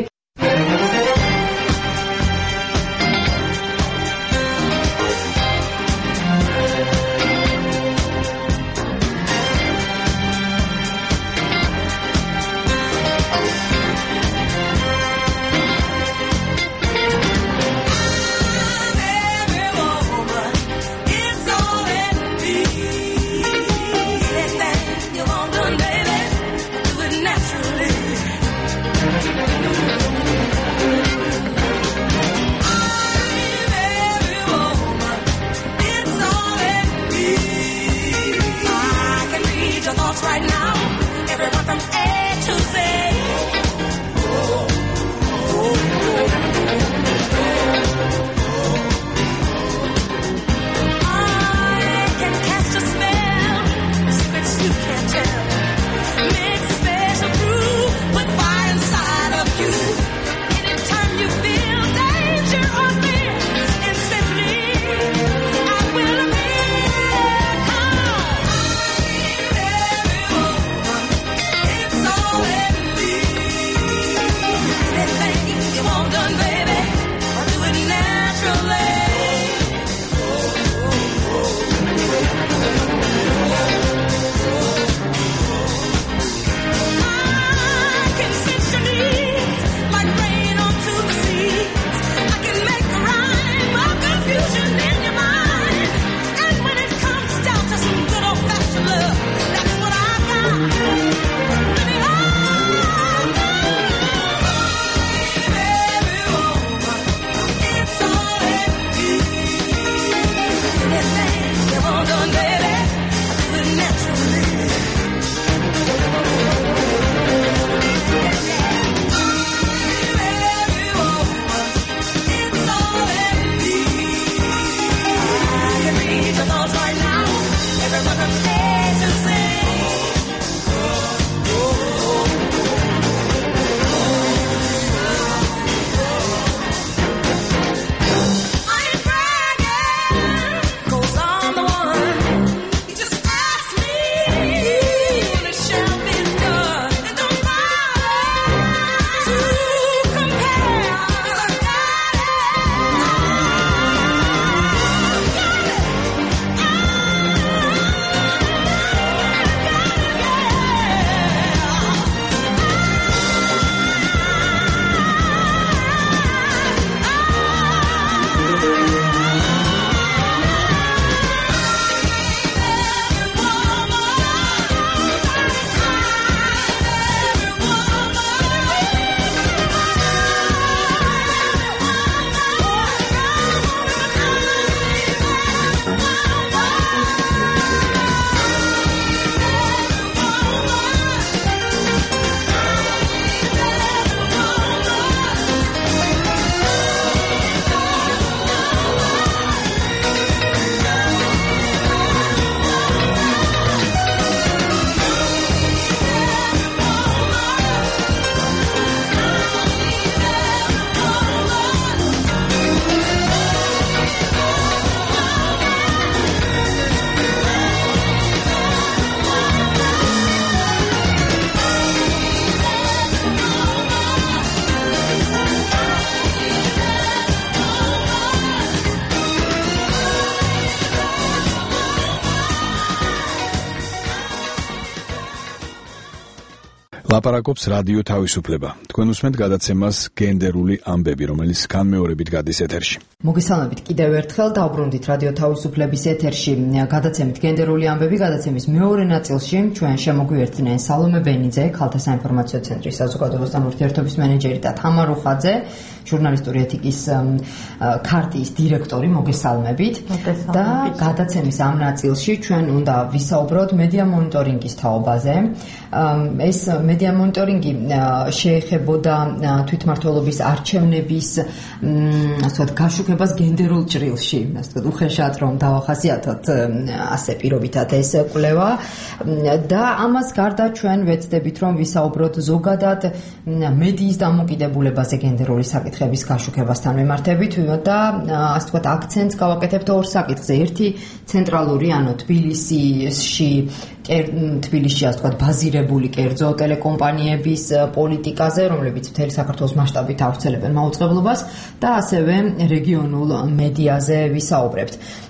ლაპარაკობს რადიო თავისუფლება. თქვენ უსმენთ გადაცემას გენდერული ამბები, რომელიც განმეორებით გადის ეთერში. მოგესალმებით კიდევ ერთხელ დავბრუნდით რადიო თავისუფლების ეთერში. გადაცემით გენდერული ამბები, გადაცემის მეორე ნაწილში ჩვენ შემოგვიერთდნენ სალომე ბენიძე, ქალთა საინფორმაციო ცენტრის საზოგადოებასთან ურთიერთობის მენეჯერი და თამარ უხაძე, ჟურნალისტური ეთიკის ქარტიის დირექტორი. მოგესალმებით. და გადაცემის ამ ნაწილში ჩვენ უნდა ვისაუბროთ მედია მონიტორინგის თაობაზე. ეს მედია მონიტორინგი შეეხებოდა თვითმმართველობის არჩევნების ასე ვთქვათ გაშუქებას გენდერულ ჭრილში, ასე ვთქვათ უხეშად რომ დავახასიათოთ ასე პირობითად ეს კვლევა და ამას გარდა ჩვენ ვეცდებით რომ ვისაუბროთ ზოგადად მედიის დამოკიდებულებაზე გენდერული საკითხების გაშუქებასთან მიმართებით და ასე ვთქვათ აქცენტს გავაკეთებთ ორ საკითხზე. ერთი ცენტრალური, ანუ თბილისში თბილისში ასე ვთქვათ ბაზირებული კერძო ტელეკომპანიების პოლიტიკაზე, რომლებიც მთელი საქართველოს მასშტაბით ავრცელებენ მაუწყებლობას და ასევე რეგიონულ მედიაზე ვისაუბრებთ.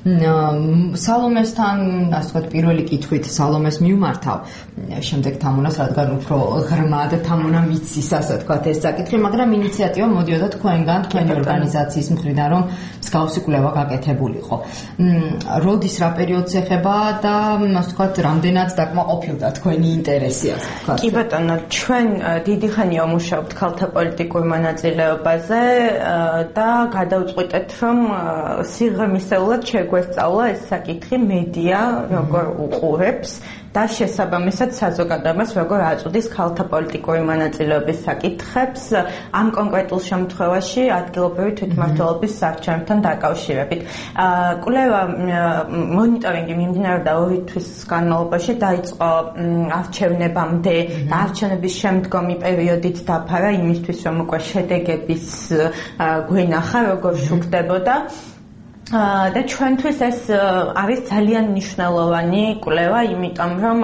სალომესთან ასე ვთქვათ პირველი კითხვით სალომეს მივმართავ, შემდეგ თამუნას, რადგან უფრო ღრმად თამუნამ იცის ასე ვთქვათ ეს საკითხი, მაგრამ ინიციატივა მოდიოდა თქვენგან, თქვენი ორგანიზაციის მხრიდან, რომ მსგავსი კვლევა გაკეთებულიყო. როდის რა პერიოდს ეხება და ასე ვთქვათ რამდენად დაკმაყოფილდა თქვენი ინტერესი, ასე ვთქვათ. კი ბატონო, ჩვენ დიდი ხანია ვმუშაობთ ქალთა პოლიტიკურ მონაწილეობაზე და გადავწყვიტეთ, რომ სიღრმისეულად შეგვესწავლა ეს საკითხი მედია როგორ უყურებს და შესაბამისად საზოგადოებას როგორ აწვდის ქალთა პოლიტიკური მონაწილეობის საკითხებს ამ კონკრეტულ შემთხვევაში ადგილობრივი თვითმმართველობის არჩევნებთან დაკავშირებით. კვლევა მონიტორინგი მიმდინარეობდა ორი თვის განმავლობაში, დაიწყო არჩევნებამდე და არჩევნების შემდგომი პერიოდით დაფარა იმისთვის, რომ უკვე შედეგების გვენახა როგორ შუქდებოდა. და ჩვენთვის ეს არის ძალიან მნიშვნელოვანი კვლევა, იმიტომ რომ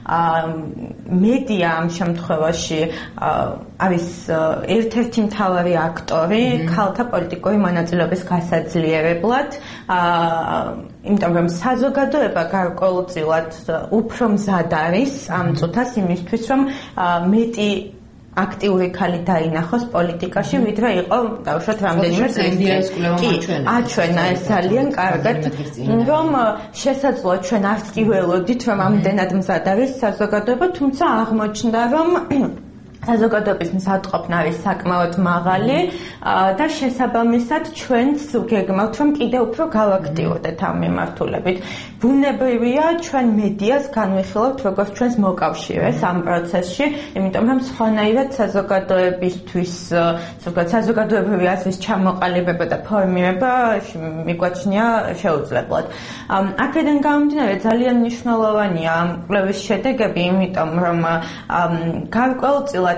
მედია ამ შემთხვევაში არის ერთ-ერთი მთავარი აქტორი ქალთა პოლიტიკური მონაწილეობის გასაძლიერებლად, იმიტომ რომ საზოგადოება გარკვეულწილად უფრო მზად არის ამ წუთას იმისთვის, რომ მეტი აქტიური ქალი დაინახოს პოლიტიკაში, ვიდრე იყო დავუშვათ რამდენიმე წელი. კი, აჩვენა ეს ძალიან კარგად, რომ შესაძლოა ჩვენ არც კი ველოდით, რომ ამდენად მზად არის საზოგადოება, თუმცა აღმოჩნდა, რომ საზოგადოების მზადყოფნა არის საკმაოდ მაღალი და შესაბამისად ჩვენც ვგეგმავთ, რომ კიდევ უფრო გავაქტიურდეთ ამ მიმართულებით. ბუნებრივია ჩვენ მედიას განვიხილავთ როგორც ჩვენს მოკავშირეს ამ პროცესში, იმიტომ რომ სხვანაირად საზოგადოებისთვის, ზოგადად საზოგადოებრივი აზრის ჩამოყალიბება და ფორმირება მიგვაჩნია შეუძლებლად. აქედან გამომდინარე ძალიან მნიშვნელოვანია ამ კვლევის შედეგები, იმიტომ რომ გარკვეულწილად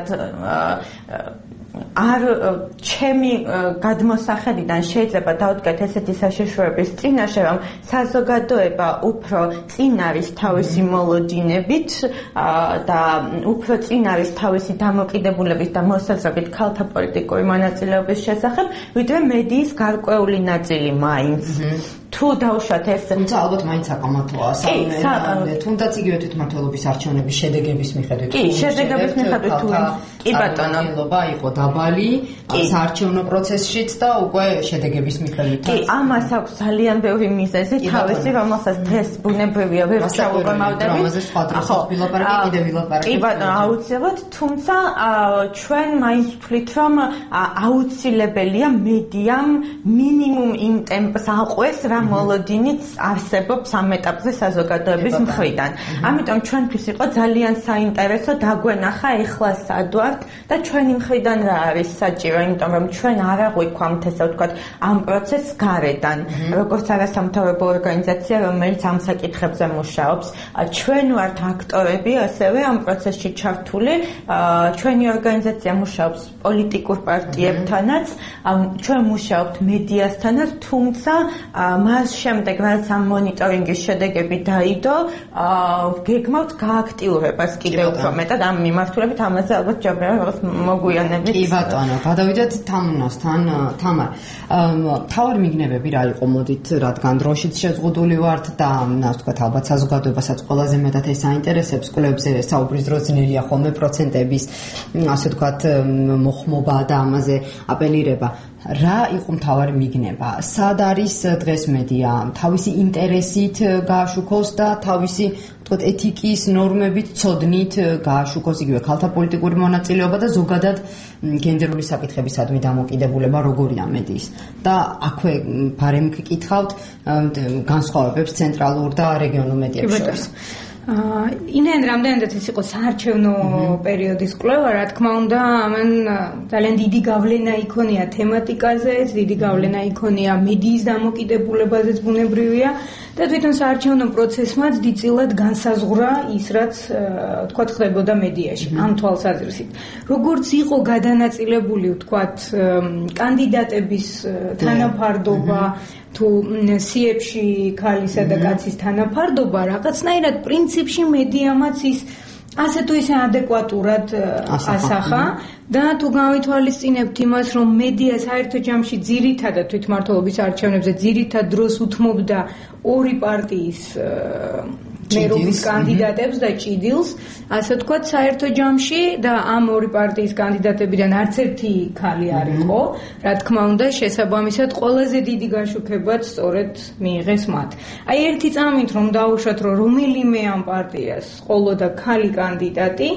არ ჩემი გადმოსახედიდან შეიძლება დავდგეთ ესეთი საშიშროების წინაშე, რომ საზოგადოება უფრო წინ არის თავისი მოლოდინებით და უფრო წინ არის თავისი დამოკიდებულებით და მოსაზრებით ქალთა პოლიტიკური მონაწილეობის შესახებ, ვიდრე მედიის გარკვეული ნაწილი მაინც. თუ დავუშვათ ეს, თუმცა ალბათ მაინც საკამათოა სამე, თუნდაც იგივე თვითმმართველობის არჩევნების შედეგების მიხედვით. კი, შედეგების მიხედვით თუ კი ბატონო, ნობა იყო დაბალი საარჩევნო პროცესშიც და უკვე შედეგების მიხედვით. კი, ამას აქვს ძალიან ბევრი მიზეზი, თავისი, რომელსაც დღეს ბუნებრივია ვერ ჩავუყრმავდებით. ამაზე სხვა დროსაც ვილაპარაკი, კიდევ ვილაპარაკი. კი ბატონო, აუცილებლად, თუმცა ჩვენ მაინც ვთვლით, რომ აუცილებელია მედიამ მინიმუმ იმ ტემპს აყვეს, რა მოლოდინიც არსებობს ამ ეტაპზე საზოგადოების მხრიდან. ამიტომ ჩვენთვის იყო ძალიან საინტერესო დაგვენახა ეხლა სად ვართ და ჩვენი მხრიდან რა არის საჭირო, იმიტომ რომ ჩვენ არ აღვიქვამთ ესე ვთქვათ ამ პროცესს გარედან, როგორც არასამთავრობო ორგანიზაცია, რომელიც ამ საკითხებზე მუშაობს. ჩვენ ვართ აქტორები ასევე ამ პროცესში ჩართული. ჩვენი ორგანიზაცია მუშაობს პოლიტიკურ პარტიებთანაც, ჩვენ მუშაობთ მედიასთანაც, თუმცა მას შემდეგ რაც ამ მონიტორინგის შედეგები დაიდო, გეგმავთ გააქტიურებას კიდევ უფრო მეტად ამ მიმართულებით, ამაზე ალბათ ჯობია რაღაც მოგვიანებით. კი ბატონო, გადავიდეთ თამუნასთან, თამარ. თავარი მიგნებები რა იყო, მოდით, რადგან დროშიც შეზღუდული ვართ და ასე ვთქვათ, ალბათ საზოგადოებასაც ყველაზე მეტად ეს აინტერესებს, კვლევებზე საუბრის დროს ძნელია ხოლმე პროცენტების, ასე ვთქვათ, მოხმობა და ამაზე აპელირება. რა იყო მთავარი მიგნება? სად არის დღეს მედია თავისი ინტერესით გააშუქოს და თავისი ვთქვათ ეთიკის ნორმებით ცოდნით გააშუქოს იგივე ქალთა პოლიტიკური მონაწილეობა და ზოგადად გენდერული საკითხებისადმი დამოკიდებულება როგორია მედიის და აქვე ბარემ გკითხავთ განსხვავებებს ცენტრალურ და რეგიონულ მედიებს შორის. ინენ რამდენადაც ის იყო საარჩევნო პერიოდის კვლევა, რა თქმა უნდა, ამან ძალიან დიდი გავლენა იქონია თემატიკაზე, დიდი გავლენა იქონია მედიის დამოკიდებულებაზეც ბუნებრივია და თვითონ საარჩევნო პროცესმაც დიდწილად განსაზღვრა ის, რაც ვთქვათ ხდებოდა მედიაში, ამ თვალსაზრისით. როგორც იყო გადანაწილებული, ვთქვათ, კანდიდატების თანაფარდობა თუ სიებში ქალისა და კაცის თანაფარდობა, რაღაცნაირად პრინციპში მედიამაც ის ასე თუ ისე ადეკვატურად ასახა და თუ გავითვალისწინებთ იმას, რომ მედია საერთო ჯამში ძირითადად თვითმმართველობის არჩევნებზე ძირითად დროს უთმობდა ორი პარტიის მერობის კანდიდატებს და ჭიდილს, ასე ვთქვათ, საერთო ჯამში და ამ ორი პარტიის კანდიდატებიდან არც ერთი ქალი არ იყო, რა თქმა უნდა, შესაბამისად ყველაზე დიდი გაშუქებაც სწორედ მიიღეს მათ. აი ერთი წამით რომ დავუშვათ, რომ რომელიმე ამ პარტიას ყოლოდა ქალი კანდიდატი,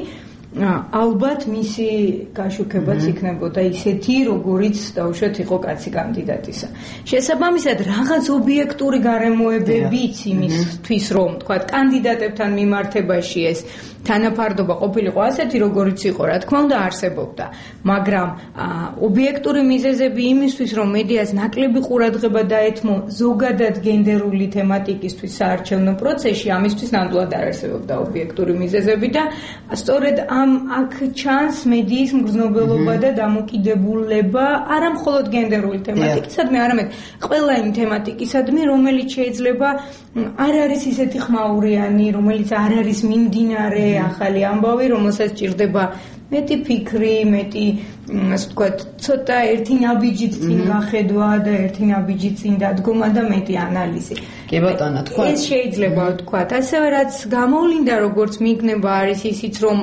ალბათ მისი გაშუქებაც იქნებოდა ისეთი, როგორიც დავუშვათ იყო კაცი კანდიდატისა. შესაბამისად, რაღაც ობიექტური გარემოებებიც იმისთვის, რომ თქვათ, კანდიდატებთან მიმართებაში ეს თანაფარდობა ყოფილიყო ასეთი, როგორიც იყო, რა თქმა უნდა, არსებობდა. მაგრამ ობიექტური მიზეზები იმისთვის, რომ მედიას ნაკლები ყურადღება დაეთმო ზოგადად გენდერული თემატიკისთვის საარჩევნო პროცესში, ამისთვის ნამდვილად არ არსებობდა ობიექტური მიზეზები და სწორედ ამ აქ ჩანს მედიის მგრძნობელობა და დამოკიდებულება არა მხოლოდ გენდერული თემატიკისადმი, არამედ ყველა იმ თემატიკისადმი, რომელიც შეიძლება არ არის ისეთი ხმაურიანი, რომელიც არ არის მიმდინარე ახალი ამბავი, რომელსაც ჭირდება მეტი ფიქრი, მეტი, ასე ვთქვათ, ცოტა ერთი ნაბიჯით წინ გახედვა და ერთი ნაბიჯით წინ დადგომა და მეტი ანალიზი. კი ბატონო, თქვა. ეს შეიძლება ვთქვათ. ასევე რაც გამოვლინდა, როგორც მიგნება არის ისიც, რომ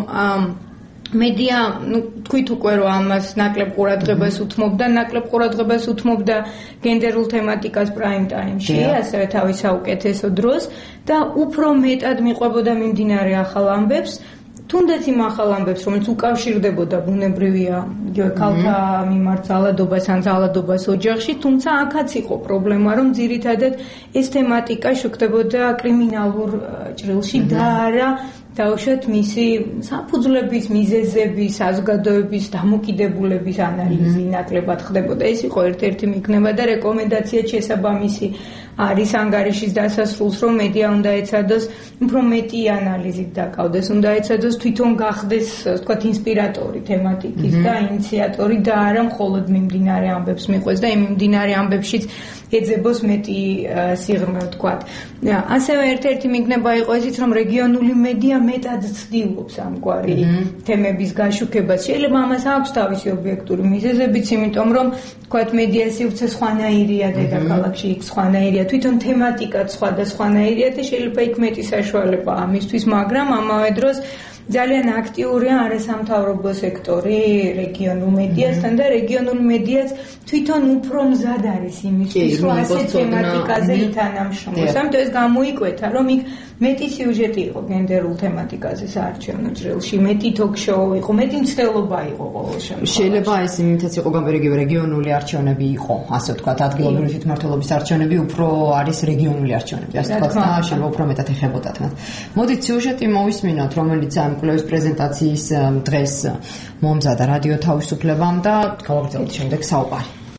მედია, ну, თქვით უკვე რომ ამას ნაკლებ ყურადღებას უთმობდა, ნაკლებ ყურადღებას უთმობდა გენდერულ თემატიკას პრაიმ ტაიმში, ასევე თავის საუკეთესო დროს და უფრო მეტად მიყვებოდა მიმდინარე ახალ ამბებს. თუნდაც იმ ახალ ამბებს, რომელიც უკავშირდებოდა ბუნებრივია იგივე ქალთა მიმართ ძალადობას ან ძალადობას ოჯახში, თუმცა აქაც იყო პრობლემა, რომ ძირითადად ეს თემატიკა შუქდებოდა კრიმინალურ ჭრილში და არა დავუშვათ მისი საფუძვლების, მიზეზების, საზოგადოების დამოკიდებულების ანალიზი ნაკლებად ხდებოდა. ეს იყო ერთ-ერთი მიგნება და რეკომენდაცია შესაბამისი არის ანგარიშის დასასრულს, რომ მედია უნდა ეცადოს უფრო მეტი ანალიზით დაკავდეს, უნდა ეცადოს თვითონ გახდეს, ვთქვათ, ინსპირატორი თემატიკის და ინიციატორი და არა მხოლოდ მიმდინარე ამბებს მიყვეს და იმ მიმდინარე ამბებშიც ეძებოს მეტი სიღრმე, ვთქვათ. ასევე ერთ-ერთი მიგნება იყო ისიც, რომ რეგიონული მედია მეტად ცდილობს ამგვარი თემების გაშუქებას. შეიძლება ამას აქვს თავისი ობიექტური მიზეზებიც, იმიტომ რომ, ვთქვათ, მედია სივრცე სხვანაირია დედაქალაქში, იქ სხვანაირია, თვითონ თემატიკაც სხვა და სხვანაირია და შეიძლება იქ მეტი საშუალება ამისთვის, მაგრამ ამავე დროს ძალიან აქტიურია არასამთავრობო სექტორი რეგიონულ მედიასთან და რეგიონულ მედიაც თვითონ უფრო მზად არის იმისთვის, რომ ასეთ თემატიკაზე ითანამშრომლოს. ამიტომ ეს გამოიკვეთა, რომ იქ მეტი სიუჟეტი იყო გენდერულ თემატიკაზე საარჩევნო ჭრილში, მეტი ток-შოუ იყო, მეტი მცდელობა იყო ყოველ შემთხვევაში. შეიძლება ეს იმითაც იყო გამერიგები რეგიონული არჩევნები იყო, ასე ვთქვათ, ადგილობრივი თვითმმართველობის არჩევნები უფრო არის რეგიონული არჩევნები, ასე ვთქვათ, და შეიძლება უფრო მეტად ეხებოდათ მათ. მოდით სიუჟეტი მოვისმინოთ, რომელიც ამ კვლევის პრეზენტაციის დღეს მომზადა რადიო თავისუფლებამ და გავაგრძელოთ შემდეგ საუბარი.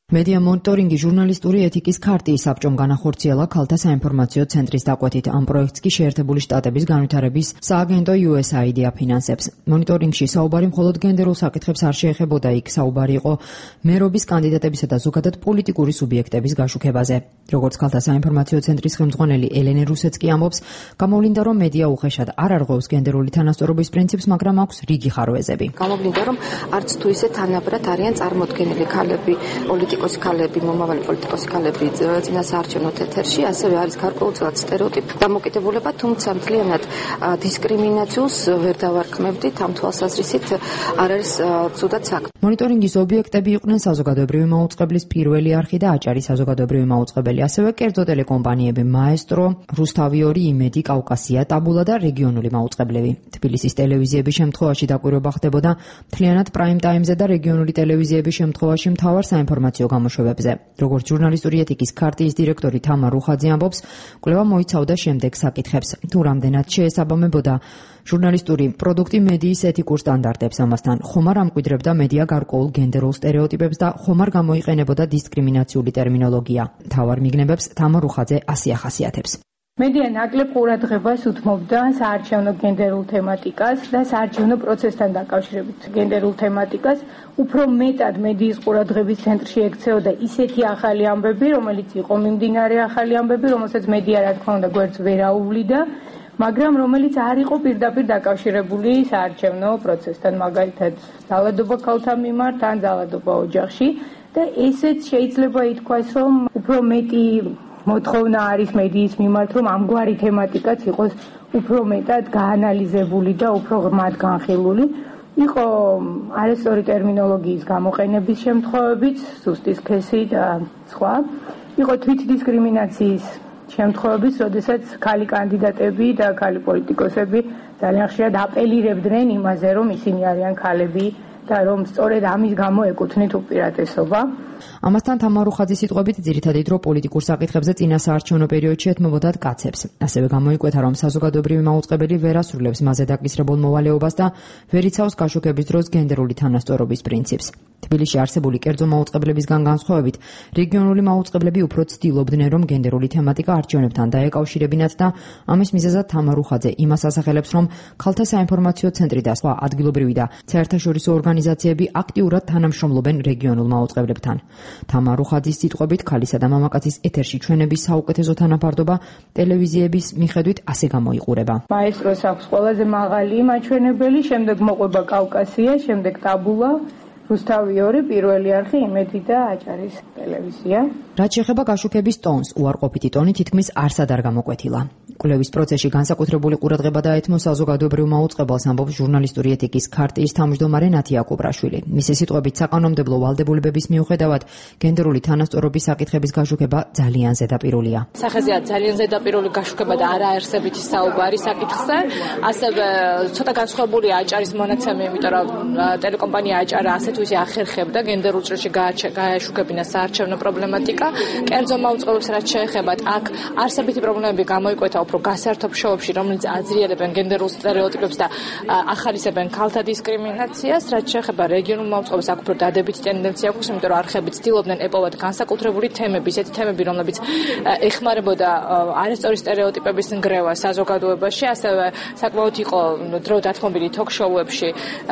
მედია მონიტორინგი ჟურნალისტური ეთიკის ქარტიის საბჭომ განახორციელა ქალთა საინფორმაციო ცენტრის დაკვეთით. ამ პროექტს კი შეერთებული შტატების განვითარების სააგენტო იუ ეს აი დი აფინანსებს. მონიტორინგში საუბარი მხოლოდ გენდერულ საკითხებს არ შეეხებოდა, იქ საუბარი იყო მერობის კანდიდატებისა და ზოგადად პოლიტიკური სუბიექტების გაშუქებაზე. როგორც ქალთა საინფორმაციო ცენტრის ხელმძღვანელი ელენე რუსეცკი ამბობს, გამოვლინდა, რომ მედია უხეშად არ არღვევს გენდერული თანასწორობის პრინციპს, მაგრამ აქვს რიგი ხარვეზები. გამოვლინდა, რომ არც თუ ისე თანაბრად არიან წარმოდგენილი ქალები, პოლიტიკოსი ქალები, მომავალი პოლიტიკოსი ქალები წინასაარჩევნო ეთერში, ასევე არის გარკვეულწილად სტერეოტიპი დამოკიდებულება, თუმცა მთლიანად დისკრიმინაციას ვერ დავარქმევდით, ამ თვალსაზრისით არ არის ცუდად საქმე. მონიტორინგის ობიექტები იყვნენ საზოგადოებრივი მაუწყებლის პირველი არხი და აჭარის საზოგადოებრივი მაუწყებელი, ასევე კერძო ტელეკომპანიები მაესტრო, რუსთავი, იმედი, კავკასია, ტაბულა და რეგიონული მაუწყებლები. თბილისის ტელევიზიების შემთხვევაში დაკვირვება ხდებოდა მთლიანად პრაიმ ტაიმზე და რეგიონული ტელევიზიების შემთხვევაში მთავარ საინფორმაციო გამოშვებებზე. როგორც ჟურნალისტური ეთიკის ქარტიის დირექტორი თამა რუხაძე ამბობს, კვლევა მოიცავდა შემდეგ საკითხებს: თუ რამდენად შეესაბამებოდა ჟურნალისტური პროდუქტი მედიის ეთიკურ სტანდარტებს, ამასთან ხომ არ ამკვიდრებდა მედია გარკვეულ გენდერულ სტერეოტიპებს და ხომ არ გამოიყენებოდა დისკრიმინაციული ტერმინოლოგია. მთავარ მიგნებებს თამა რუხაძე ასე ახასიათებს. მედია ნაკლებ ყურადღებას უთმობდა საარჩევნო გენდერულ თემატიკას და საარჩევნო პროცესთან დაკავშირებით გენდერულ თემატიკას. უფრო მეტად მედიის ყურადღების ცენტრში ექცეოდა ისეთი ახალი ამბები, რომელიც იყო მიმდინარე ახალი ამბები, რომელსაც მედია რა თქმა უნდა გვერდს ვერ აუვლიდა, მაგრამ რომელიც არ იყო პირდაპირ დაკავშირებული საარჩევნო პროცესთან, მაგალითად ძალადობა ქალთა მიმართ ან ძალადობა ოჯახში და ესეც შეიძლება ითქვას, რომ უფრო მეტი მოთხოვნა არის მედიის მიმართ, რომ ამგვარი თემატიკაც იყოს უფრო მეტად გაანალიზებული და უფრო ღრმად განხილული. იყო არასწორი ტერმინოლოგიის გამოყენების შემთხვევებიც, ზუსტი სქესი და სხვა. იყო თვითდისკრიმინაციის შემთხვევებიც, როდესაც ქალი კანდიდატები და ქალი პოლიტიკოსები ძალიან ხშირად აპელირებდნენ იმაზე, რომ ისინი არიან ქალები და რომ სწორედ ამის გამო ეკუთვნით უპირატესობა. ამასთან თამა რუხაძის სიტყვებით ძირითადი დრო პოლიტიკურ საკითხებზე წინასაარჩევნო პერიოდში ეთმობოდათ კაცებს. ასევე გამოიკვეთა, რომ საზოგადოებრივი მაუწყებელი ვერ ასრულებს მასზე დაკისრებულ მოვალეობას და ვერ იცავს გაშუქების დროს გენდერული თანასწორობის პრინციპს. თბილისში არსებული კერძო მაუწყებლებისგან განსხვავებით, რეგიონული მაუწყებლები უფრო ცდილობდნენ, რომ გენდერული თემატიკა არჩევნებთან დაეკავშირებინათ და ამის მიზეზად თამა რუხაძე იმას ასახელებს, რომ ქალთა საინფორმაციო ცენტრი და სხვა ადგილობრივი და საერთაშორისო ორგანიზაციები აქტიურად თანამშრომლობენ რეგიონულ მაუწყებლებთან. თამა რუხაძის სიტყვებით, ქალისა და მამაკაცის ეთერში ჩვენების საუკეთესო თანაფარდობა ტელევიზიების მიხედვით ასე გამოიყურება. მაესტროს აქვს ყველაზე მაღალი მაჩვენებელი, შემდეგ მოყვება კავკასია, შემდეგ ტაბულა, რუსთავი ორი, პირველი არხი, იმედი და აჭარის ტელევიზია. რაც შეეხება გაშუქების ტონს, უარყოფითი ტონი თითქმის არსად არ გამოკვეთილა. კვლევის პროცესში განსაკუთრებული ყურადღება დაეთმო საზოგადოებრივ მაუწყებელს, ამბობს ჟურნალისტური ეთიკის ქარტიის თავმჯდომარე ნათია კუბრაშვილი. მისი სიტყვებით, საკანონმდებლო ვალდებულებების მიუხედავად, გენდერული თანასწორობის საკითხების გაშუქება ძალიან ზედაპირულია. სახეზეა ძალიან ზედაპირული გაშუქება და არაარსებითი საუბარი საკითხზე. ასევე ცოტა განსხვავებულია აჭარის მონაცემი, იმიტომ რომ ტელეკომპანია აჭარა ასე თუ ისე ახერხებდა გენდერულ ჭრილში გააშუქებინა საარჩევნო პრობლემატიკა. კერძო მაუწყებლებს რაც შეეხება, აქ არსებითი პრობლემები გამოიკვეთა უფრო გასართობ შოუებში, რომელიც აძრიელებენ გენდერულ სტერეოტიპებს და ახალისებენ ქალთა დისკრიმინაციას. რაც შეეხება რეგიონულ მაუწყებლებს, აქ უფრო დადებითი ტენდენცია აქვს, იმიტომ რომ არხები ცდილობდნენ ეპოვათ განსაკუთრებული თემები, ისეთი თემები, რომლებიც ეხმარებოდა არასწორი სტერეოტიპების ნგრევას საზოგადოებაში, ასევე საკმაოდ იყო დრო დათმობილი თოქ-შოუებში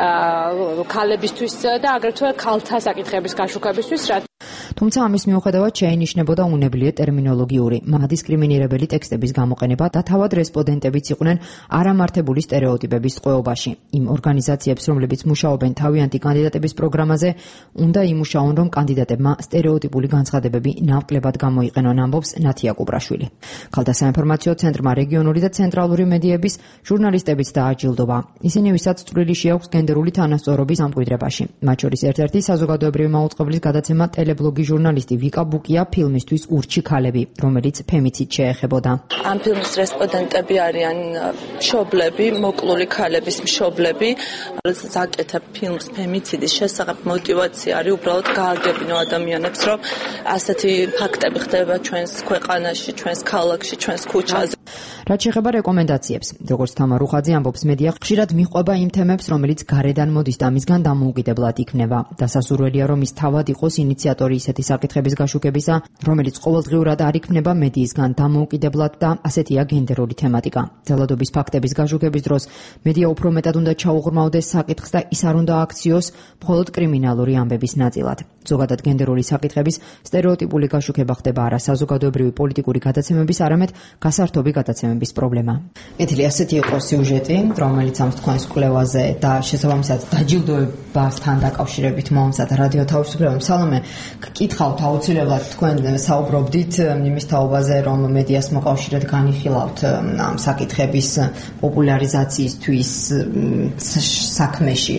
ქალებისთვის და აგრეთვე ქალთა საკითხების გაშუქებისთვის, რაც თუმცა ამის მიუხედავად შეინიშნებოდა უნებლიე ტერმინოლოგიური, მადისკრიმინირებელი ტექსტების გამოყენება და თავად რესპონდენტებიც იყვნენ არამართებული სტერეოტიპების ტყვეობაში. იმ ორგანიზაციებს, რომლებიც მუშაობენ თავიანთი კანდიდატების პროგრამაზე, უნდა იმუშაონ, რომ კანდიდატებმა სტერეოტიპული განცხადებები ნაკლებად გამოიყენონ, ამბობს ნათია კუბრაშვილი. ქალთა საინფორმაციო ცენტრმა რეგიონული და ცენტრალური მედიების ჟურნალისტებიც დააჯილდოვა. ისინი ვისაც წვლილი შეაქვს გენდერული თანასწორობის ამკვიდრებაში. მათ შორის ერთ-ერთი საზოგადოებრივი მაუწყებლის გადაცემა ტელებლოგი ჟურნალისტი ვიკა ბუკია ფილმისთვის ურჩი ქალები, რომელიც ფემიციდ შეეხებოდა. ამ ფილმის რესპონდენტები არიან მშობლები, მოკლული ქალების მშობლები, რომელსაც აკეთებ ფილმს ფემიციდის შესახებ. мотивация არის უბრალოდ გააგებინო ადამიანებს, რომ ასეთი ფაქტები ხდება ჩვენს ქვეყანაში, ჩვენს ქალაქში, ჩვენს ქუჩაზე. რაც შეეხება რეკომენდაციებს, როგორც თამარ უხაძე ამბობს, მედია ხშირად მიყვება იმ თემებს, რომელიც გარედან მოდის და მისგან დამოუკიდებლად იქნება. დასასურველია, რომ ის თავად იყოს ინიციატორი ისეთი საკითხების გაშუქებისა, რომელიც ყოველდღიურად არ იქნება მედიისგან დამოუკიდებლად და ასეთია გენდერული თემატიკა. ძალადობის ფაქტების გაშუქების დროს მედია უფრო მეტად უნდა ჩაუღრმავდეს საკითხს და ის არ უნდა აქციოს მხოლოდ კრიმინალური ამბების ნაწილად. ზოგადად გენდერული საკითხების სტერეოტიპული გაშუქება ხდება არა საზოგადოებრივი პოლიტიკური გადაცემების, არამედ გასართობი გადაცემების პრობლემა. ეთილი ასეთი იყო სიუჟეტი, რომელიც ამ თქვენს კვლევაზე და შესაბამისად დაჯილდოებასთან დაკავშირებით მომზადა რადიო თავისუფლებამ. სალომე, გკითხავთ აუცილებლად თქვენ საუბრობდით იმის თაობაზე, რომ მედიას მოკავშირედ განიხილავთ ამ საკითხების პოპულარიზაციისთვის საქმეში.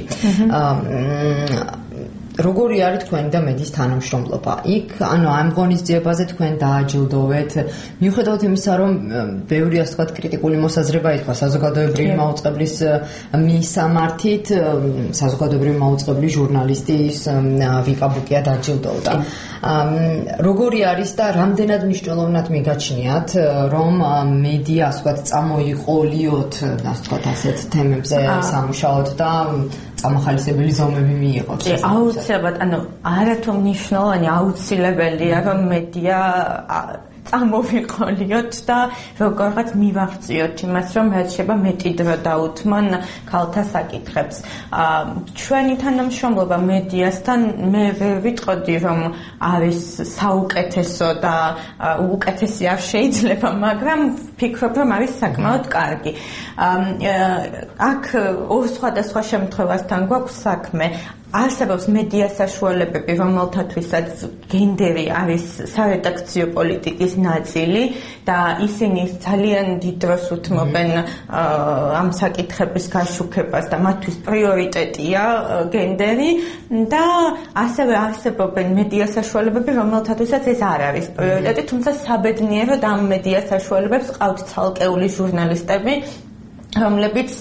როგორი არის თქვენი და მედიის თანამშრომლობა? იქ, ანუ ამ ღონისძიებაზე თქვენ დააჯილდოვეთ, მიუხედავად იმისა, რომ ბევრი ასე ვთქვათ კრიტიკული მოსაზრება იყო საზოგადოებრივი მაუწყებლის მისამართით, საზოგადოებრივი მაუწყებლის ჟურნალისტის ვიკა ბუკია დააჯილდოვდა. როგორი არის და რამდენად მნიშვნელოვნად მიგაჩნიათ, რომ მედია ასე ვთქვათ წამოიყოლიოთ, ასე ვთქვათ ასეთ თემებზე სამუშაოდ და წამახალისებელი ზომები მიიღოთ. აუცილებლად, ანუ არათუ მნიშვნელოვანი აუცილებელია, რომ მედია წამოვიყოლიოთ და როგორღაც მივაღწიოთ იმას, რომ რაც შეიძლება მეტი დრო დაუთმონ ქალთა საკითხებს. ჩვენი თანამშრომლობა მედიასთან მე ვერ ვიტყოდი, რომ არის საუკეთესო და უკეთესი არ შეიძლება, მაგრამ ვფიქრობ, რომ არის საკმაოდ კარგი. აქ ორ სხვადასხვა შემთხვევასთან გვაქვს საქმე. არსებობს მედია საშუალებები, რომელთათვისაც გენდერი არის სარედაქციო პოლიტიკის ნაწილი და ისინი ძალიან დიდ დროს უთმობენ ამ საკითხების გაშუქებას და მათთვის პრიორიტეტია გენდერი და ასევე არსებობენ მედია საშუალებები, რომელთათვისაც ეს არ არის პრიორიტეტი, თუმცა საბედნიეროდ ამ მედია საშუალებებს ყავთ ცალკეული ჟურნალისტები, რომლებიც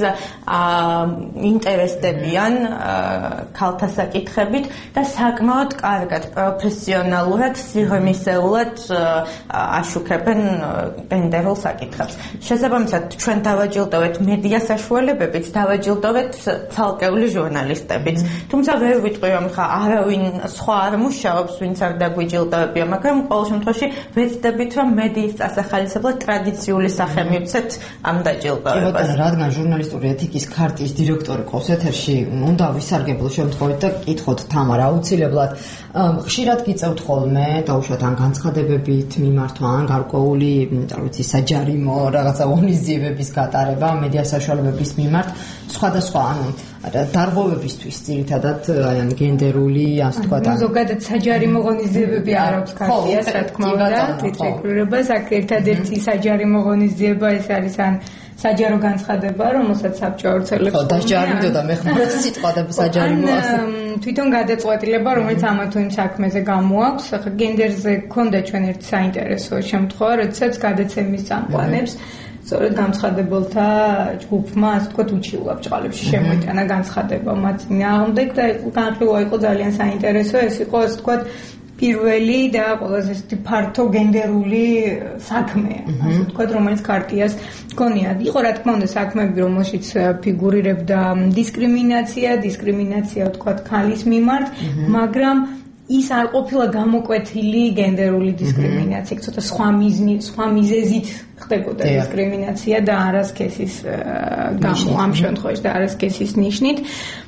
ინტერესდებიან ქალთა საკითხებით და საკმაოდ კარგად პროფესიონალურად, სიღრმისეულად აშუქებენ გენდერულ საკითხებს. შესაბამისად, ჩვენ დავაჯილდოვეთ მედია საშუალებებით, დავაჯილდოვეთ ცალკეული ჟურნალისტებით. თუმცა ვერ ვიტყვი, რომ ხა არავინ სხვა არ მუშაობს, ვინც არ დაგვიჯილდოვებია, მაგრამ ყოველ შემთხვევაში ვეცდებით, რომ მედიის წასახალისებლად ტრადიციული სახე მივცეთ ამ დაჯილდოებას. რადგან ჟურნალისტური ეთიკის ქარტიის დირექტორი ყავს ეთერში, უნდა ვისარგებლო შემთხვევით და გითხოთ თამარ, აუცილებლად ხშირად გიწევთ ხოლმე დაუშვათ ან განცხადებებით მიმართვა, ან გარკვეული, არ ვიცი, საჯარიმო რაღაცა ღონისძიებების გატარება მედია საშუალებების მიმართ, სხვადასხვა, ანუ დარღვევებისთვის ძირითადად აი ამ გენდერული, ასე ვთქვათ, ზოგადად საჯარიმო ღონისძიებები არ აქვს ქარტიას, რა თქმა უნდა, თვითრეგულირებას. აქ ერთადერთი საჯარიმო ღონისძიება ეს არის ან საჯარო განცხადება, რომელსაც საბჭო ავრცელებს. ხო, დასჯარიმდოდა მე ხმარ სიტყვა და საჯარიმო ასე. თვითონ გადაწყვეტილება, რომელიც ამა თუ იმ საქმეზე გამოაქვს, ახლა გენდერზე გქონდა ჩვენ ერთი საინტერესო შემთხვევა, როდესაც გადაცემის წამყვანებს სწორედ განცხადებელთა ჯგუფმა, ასე ვთქვათ, უჩიულა ბჭყალებში შემოიტანა განცხადება მათ წინააღმდეგ და განხილვა იყო ძალიან საინტერესო, ეს იყო, ასე ვთქვათ, პირველი და ყველაზე ფართო გენდერული საქმე, ასე ვთქვათ, რომელიც ქარტიას გქონია. იყო რა თქმა უნდა საქმეები, რომელშიც ფიგურირებდა დისკრიმინაცია, დისკრიმინაცია ვთქვათ ქალის მიმართ, მაგრამ ის არ ყოფილა გამოკვეთილი გენდერული დისკრიმინაცია, ცოტა სხვა მიზნი, სხვა მიზეზით ხდებოდა დისკრიმინაცია და არასქესის გამო ამ შემთხვევაში და არასქესის ნიშნით.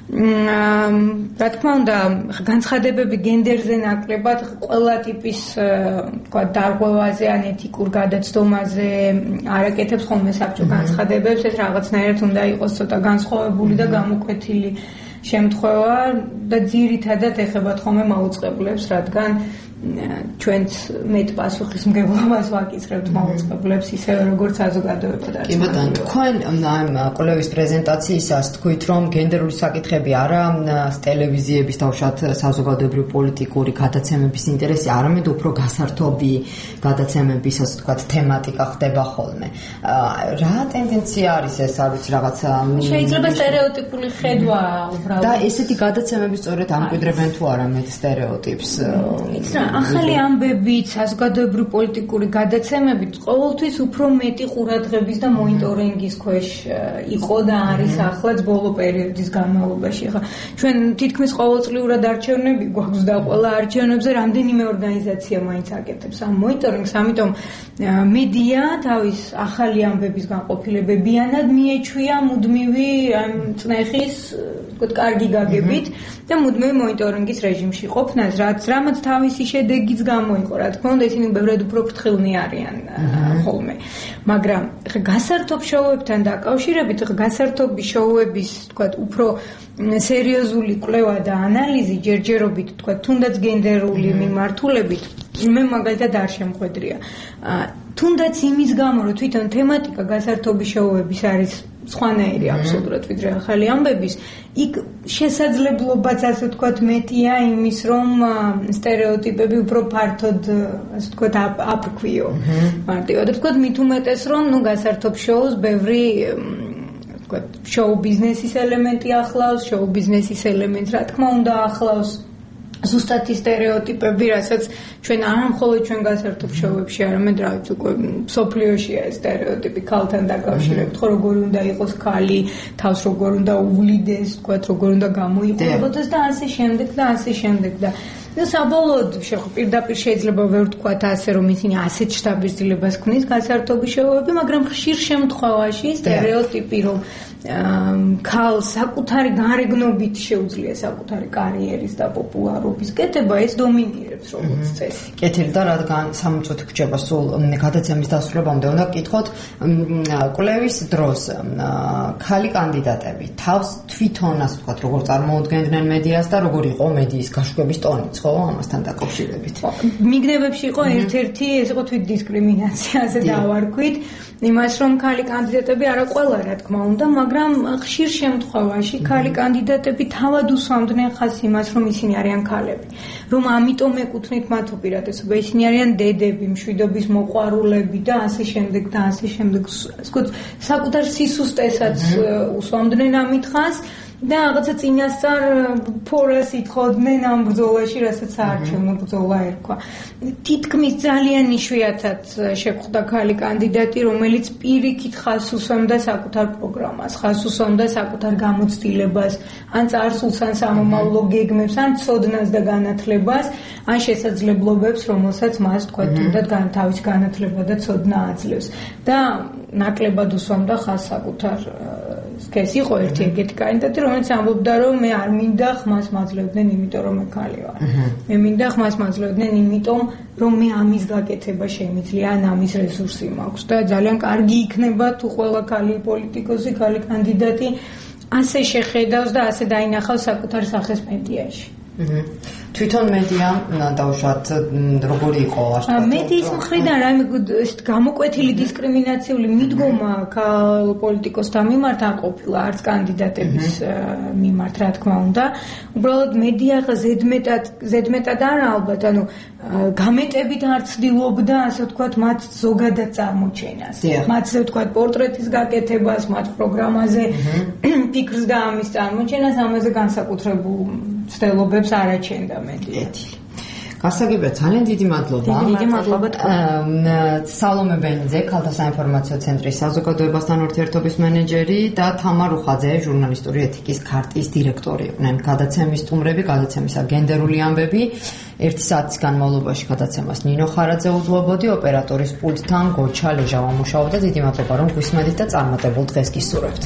რა თქმა უნდა, განცხადებები გენდერზე ნაკლებად ყველა ტიპის თქვა დარღვევაზე ან ეთიკურ გადაცდომაზე არაკეთებს ხოლმე საბჭო განცხადებებს, ეს რაღაცნაირად უნდა იყოს ცოტა განსხვავებული და გამოკვეთილი შემთხვევა და ძირითადად ეხება ხოლმე მაუწყებლებს, რადგან ჩვენც მეტ პასუხისმგებლობას ვაკისრებთ მაუწყებლებს, ისევე როგორც საზოგადოებად არის. კი ბატონო, თქვენ ამ კვლევის პრეზენტაციისას თქვით, რომ გენდერული საკითხები არა ტელევიზიების თავშად საზოგადოებრივი პოლიტიკური გადაცემების ინტერესი, არამედ უფრო გასართობი გადაცემების, ასე ვთქვათ, თემატიკა ხდება ხოლმე. რა ტენდენცია არის ეს, არ ვიცი, რაღაცა შეიძლება სტერეოტიპული ხედვა უბრალოდ. და ესეთი გადაცემები სწორედ ამკვიდრებენ თუ არა მეტ სტერეოტიპს? ახალი ამბებით, საზოგადოებრივი პოლიტიკური გადაცემებით ყოველთვის უფრო მეტი ყურადღების და მონიტორინგის ქვეშ იყო და არის ახლაც ბოლო პერიოდის განმავლობაში. ხა ჩვენ თითქმის ყოველწლიურად არჩევნები გვაქვს და ყველა არჩევნებზე რამდენიმე ორგანიზაცია მაინც აკეთებს ამ მონიტორინგს, ამიტომ მედია თავის ახალი ამბების განყოფილებებიანად მიეჩვია მუდმივი ამ წნეხის, ვთქვათ, კარგი გაგებით და მუდმივი მონიტორინგის რეჟიმში ყოფნას, რაც რამაც თავისი შედეგიც გამოიყო, რა თქმა უნდა, ისინი ბევრად უფრო ფრთხილნი არიან ხოლმე. მაგრამ ხა გასართობ შოუებთან დაკავშირებით, ხა გასართობი შოუების, ვთქვათ, უფრო სერიოზული კვლევა და ანალიზი ჯერჯერობით, ვთქვათ, თუნდაც გენდერული მიმართულებით, მე მაგალითად არ შემხვედრია. თუნდაც იმის გამო, რომ თვითონ თემატიკა გასართობი შოუების არის სხვანაირი აბსოლუტურად ვიდრე ახალი ამბების, იქ შესაძლებლობაც, ასე ვთქვათ, მეტია იმის, რომ სტერეოტიპები უფრო ფართოდ, ასე ვთქვათ, აფრქვიო. მარტივად ვთქვათ, მით უმეტეს, რომ ნუ გასართობ შოუს ბევრი ვთქვათ, შოუ ბიზნესის ელემენტი ახლავს, შოუ ბიზნესის ელემენტს, რა თქმა უნდა, ახლავს ზუსტად ის სტერეოტიპები, რასაც ჩვენ არ მხოლოდ ჩვენ გასართობ შოუებში, არამედ რა ვიცი, უკვე მსოფლიოშია ეს სტერეოტიპი ქალთან დაკავშირებით, ხო როგორ უნდა იყოს ქალი, თავს როგორ უნდა უვლიდეს, ვთქვათ, როგორ უნდა გამოიყურებოდეს და ასე შემდეგ და ასე შემდეგ და და საბოლოოდ პირდაპირ შეიძლება ვერ ვთქვათ ასე, რომ ისინი ასეთ შთაბეჭდილებას ქმნის გასართობი შოუები, მაგრამ ხშირ შემთხვევაში სტერეოტიპი, რომ ქალს საკუთარი გარეგნობით შეუძლია საკუთარი კარიერის და პოპულარობის კეთება, ეს დომინირებს როგორც წესი. კეთილი და რადგან სამი წუთი გრჩება სულ გადაცემის დასრულებამდე, უნდა გკითხოთ კვლევის დროს ქალი კანდიდატები თავს თვითონ, ასე ვთქვათ, როგორ წარმოუდგენდნენ მედიას და როგორ იყო მედიის გაშვების ტონიც, ხო, ამასთან დაკავშირებით. მიგნებებში იყო ერთ-ერთი, ეს იყო თვით დისკრიმინაცია, ასე დავარქვით, იმას, რომ ქალი კანდიდატები არა ყველა, რა თქმა უნდა, მაგრამ ხშირ შემთხვევაში ქალი კანდიდატები თავად უსვამდნენ ხაზს იმას, რომ ისინი არიან ქალები, რომ ამიტომ ეკუთვნით მათ უპირატესობა, ისინი არიან დედები, მშვიდობის მოყვარულები და ასე შემდეგ და ასე შემდეგ, ვთქვათ, საკუთარ სისუსტესაც უსვამდნენ ამით ხაზს. და რაღაცა წინასწარ ფორას ითხოვდნენ ამ ბრძოლაში, რასაც საარჩევნო ბრძოლა ერქვა. თითქმის ძალიან იშვიათად შეხვდა ქალი კანდიდატი, რომელიც პირიქით ხაზს უსვამდა საკუთარ პროგრამას, ხაზს უსვამდა საკუთარ გამოცდილებას, ან წარსულს, ან სამომავლო გეგმებს, ან ცოდნას და განათლებას, ან შესაძლებლობებს, რომელსაც მას თქვა თუნდაც თავის განათლება და ცოდნა აძლევს. და ნაკლებად უსვამდა ხაზს საკუთარ ეს იყო ერთი ეგეთი კანდიდატი, რომელიც ამბობდა, რომ მე არ მინდა ხმას მაძლევდნენ, იმიტომ რომ მე ქალი ვარ. მე მინდა ხმას მაძლევდნენ, იმიტომ რომ მე ამის გაკეთება შემიძლია, ან ამის რესურსი მაქვს და ძალიან კარგი იქნება თუ ყველა ქალი პოლიტიკოსი, ქალი კანდიდატი ასე შეხედავს და ასე დაინახავს საკუთარ სახეს მედიაში. თვითონ მედია დაუშვათ როგორი იყო ასეთ მედიის მხრიდან რა ეს გამოკვეთილი დისკრიმინაციული მიდგომა ქალ პოლიტიკოსთა მიმართ არ ყოფილა არც კანდიდატების მიმართ, რა თქმა უნდა. უბრალოდ მედია ზედმეტად ზედმეტად არა ალბათ, ანუ გამეტებით არ ცდილობდა, ასე ვთქვათ, მათ ზოგადად წარმოჩენას. მათზე ვთქვათ პორტრეტის გაკეთებას, მათ პროგრამაზე ფიქრს და ამის წარმოჩენას, ამაზე განსაკუთრებულ ცდილობებს არ აჩენდა მედია. გასაგებია, ძალიან დიდი მადლობა. დიდი მადლობა. სალომე ბენიძე, ქალთა საინფორმაციო ცენტრის საზოგადოებასთან ურთიერთობის მენეჯერი და თამარ უხაძე, ჟურნალისტური ეთიკის ქარტიის დირექტორი იყვნენ. გადაცემის სტუმრები, გადაცემისა გენდერული ამბები. ერთი საათის განმავლობაში გადაცემას ნინო ხარაძე უძღვებოდი, ოპერატორის პულტთან გოჩა ლეჟავა მუშაობდა. დიდი მადლობა, რომ გვისმენთ და წარმატებულ დღეს გისურვებთ.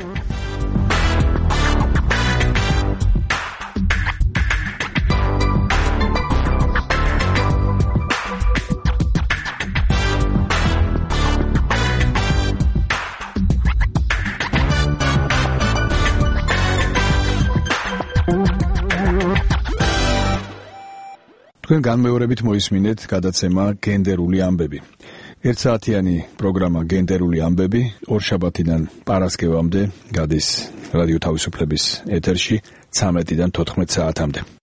თქვენ განმეორებით მოისმინეთ გადაცემა გენდერული ამბები. ერთსაათიანი პროგრამა გენდერული ამბები ორშაბათიდან პარასკევამდე გადის რადიო თავისუფლების ეთერში ცამეტიდან თოთხმეტ საათამდე.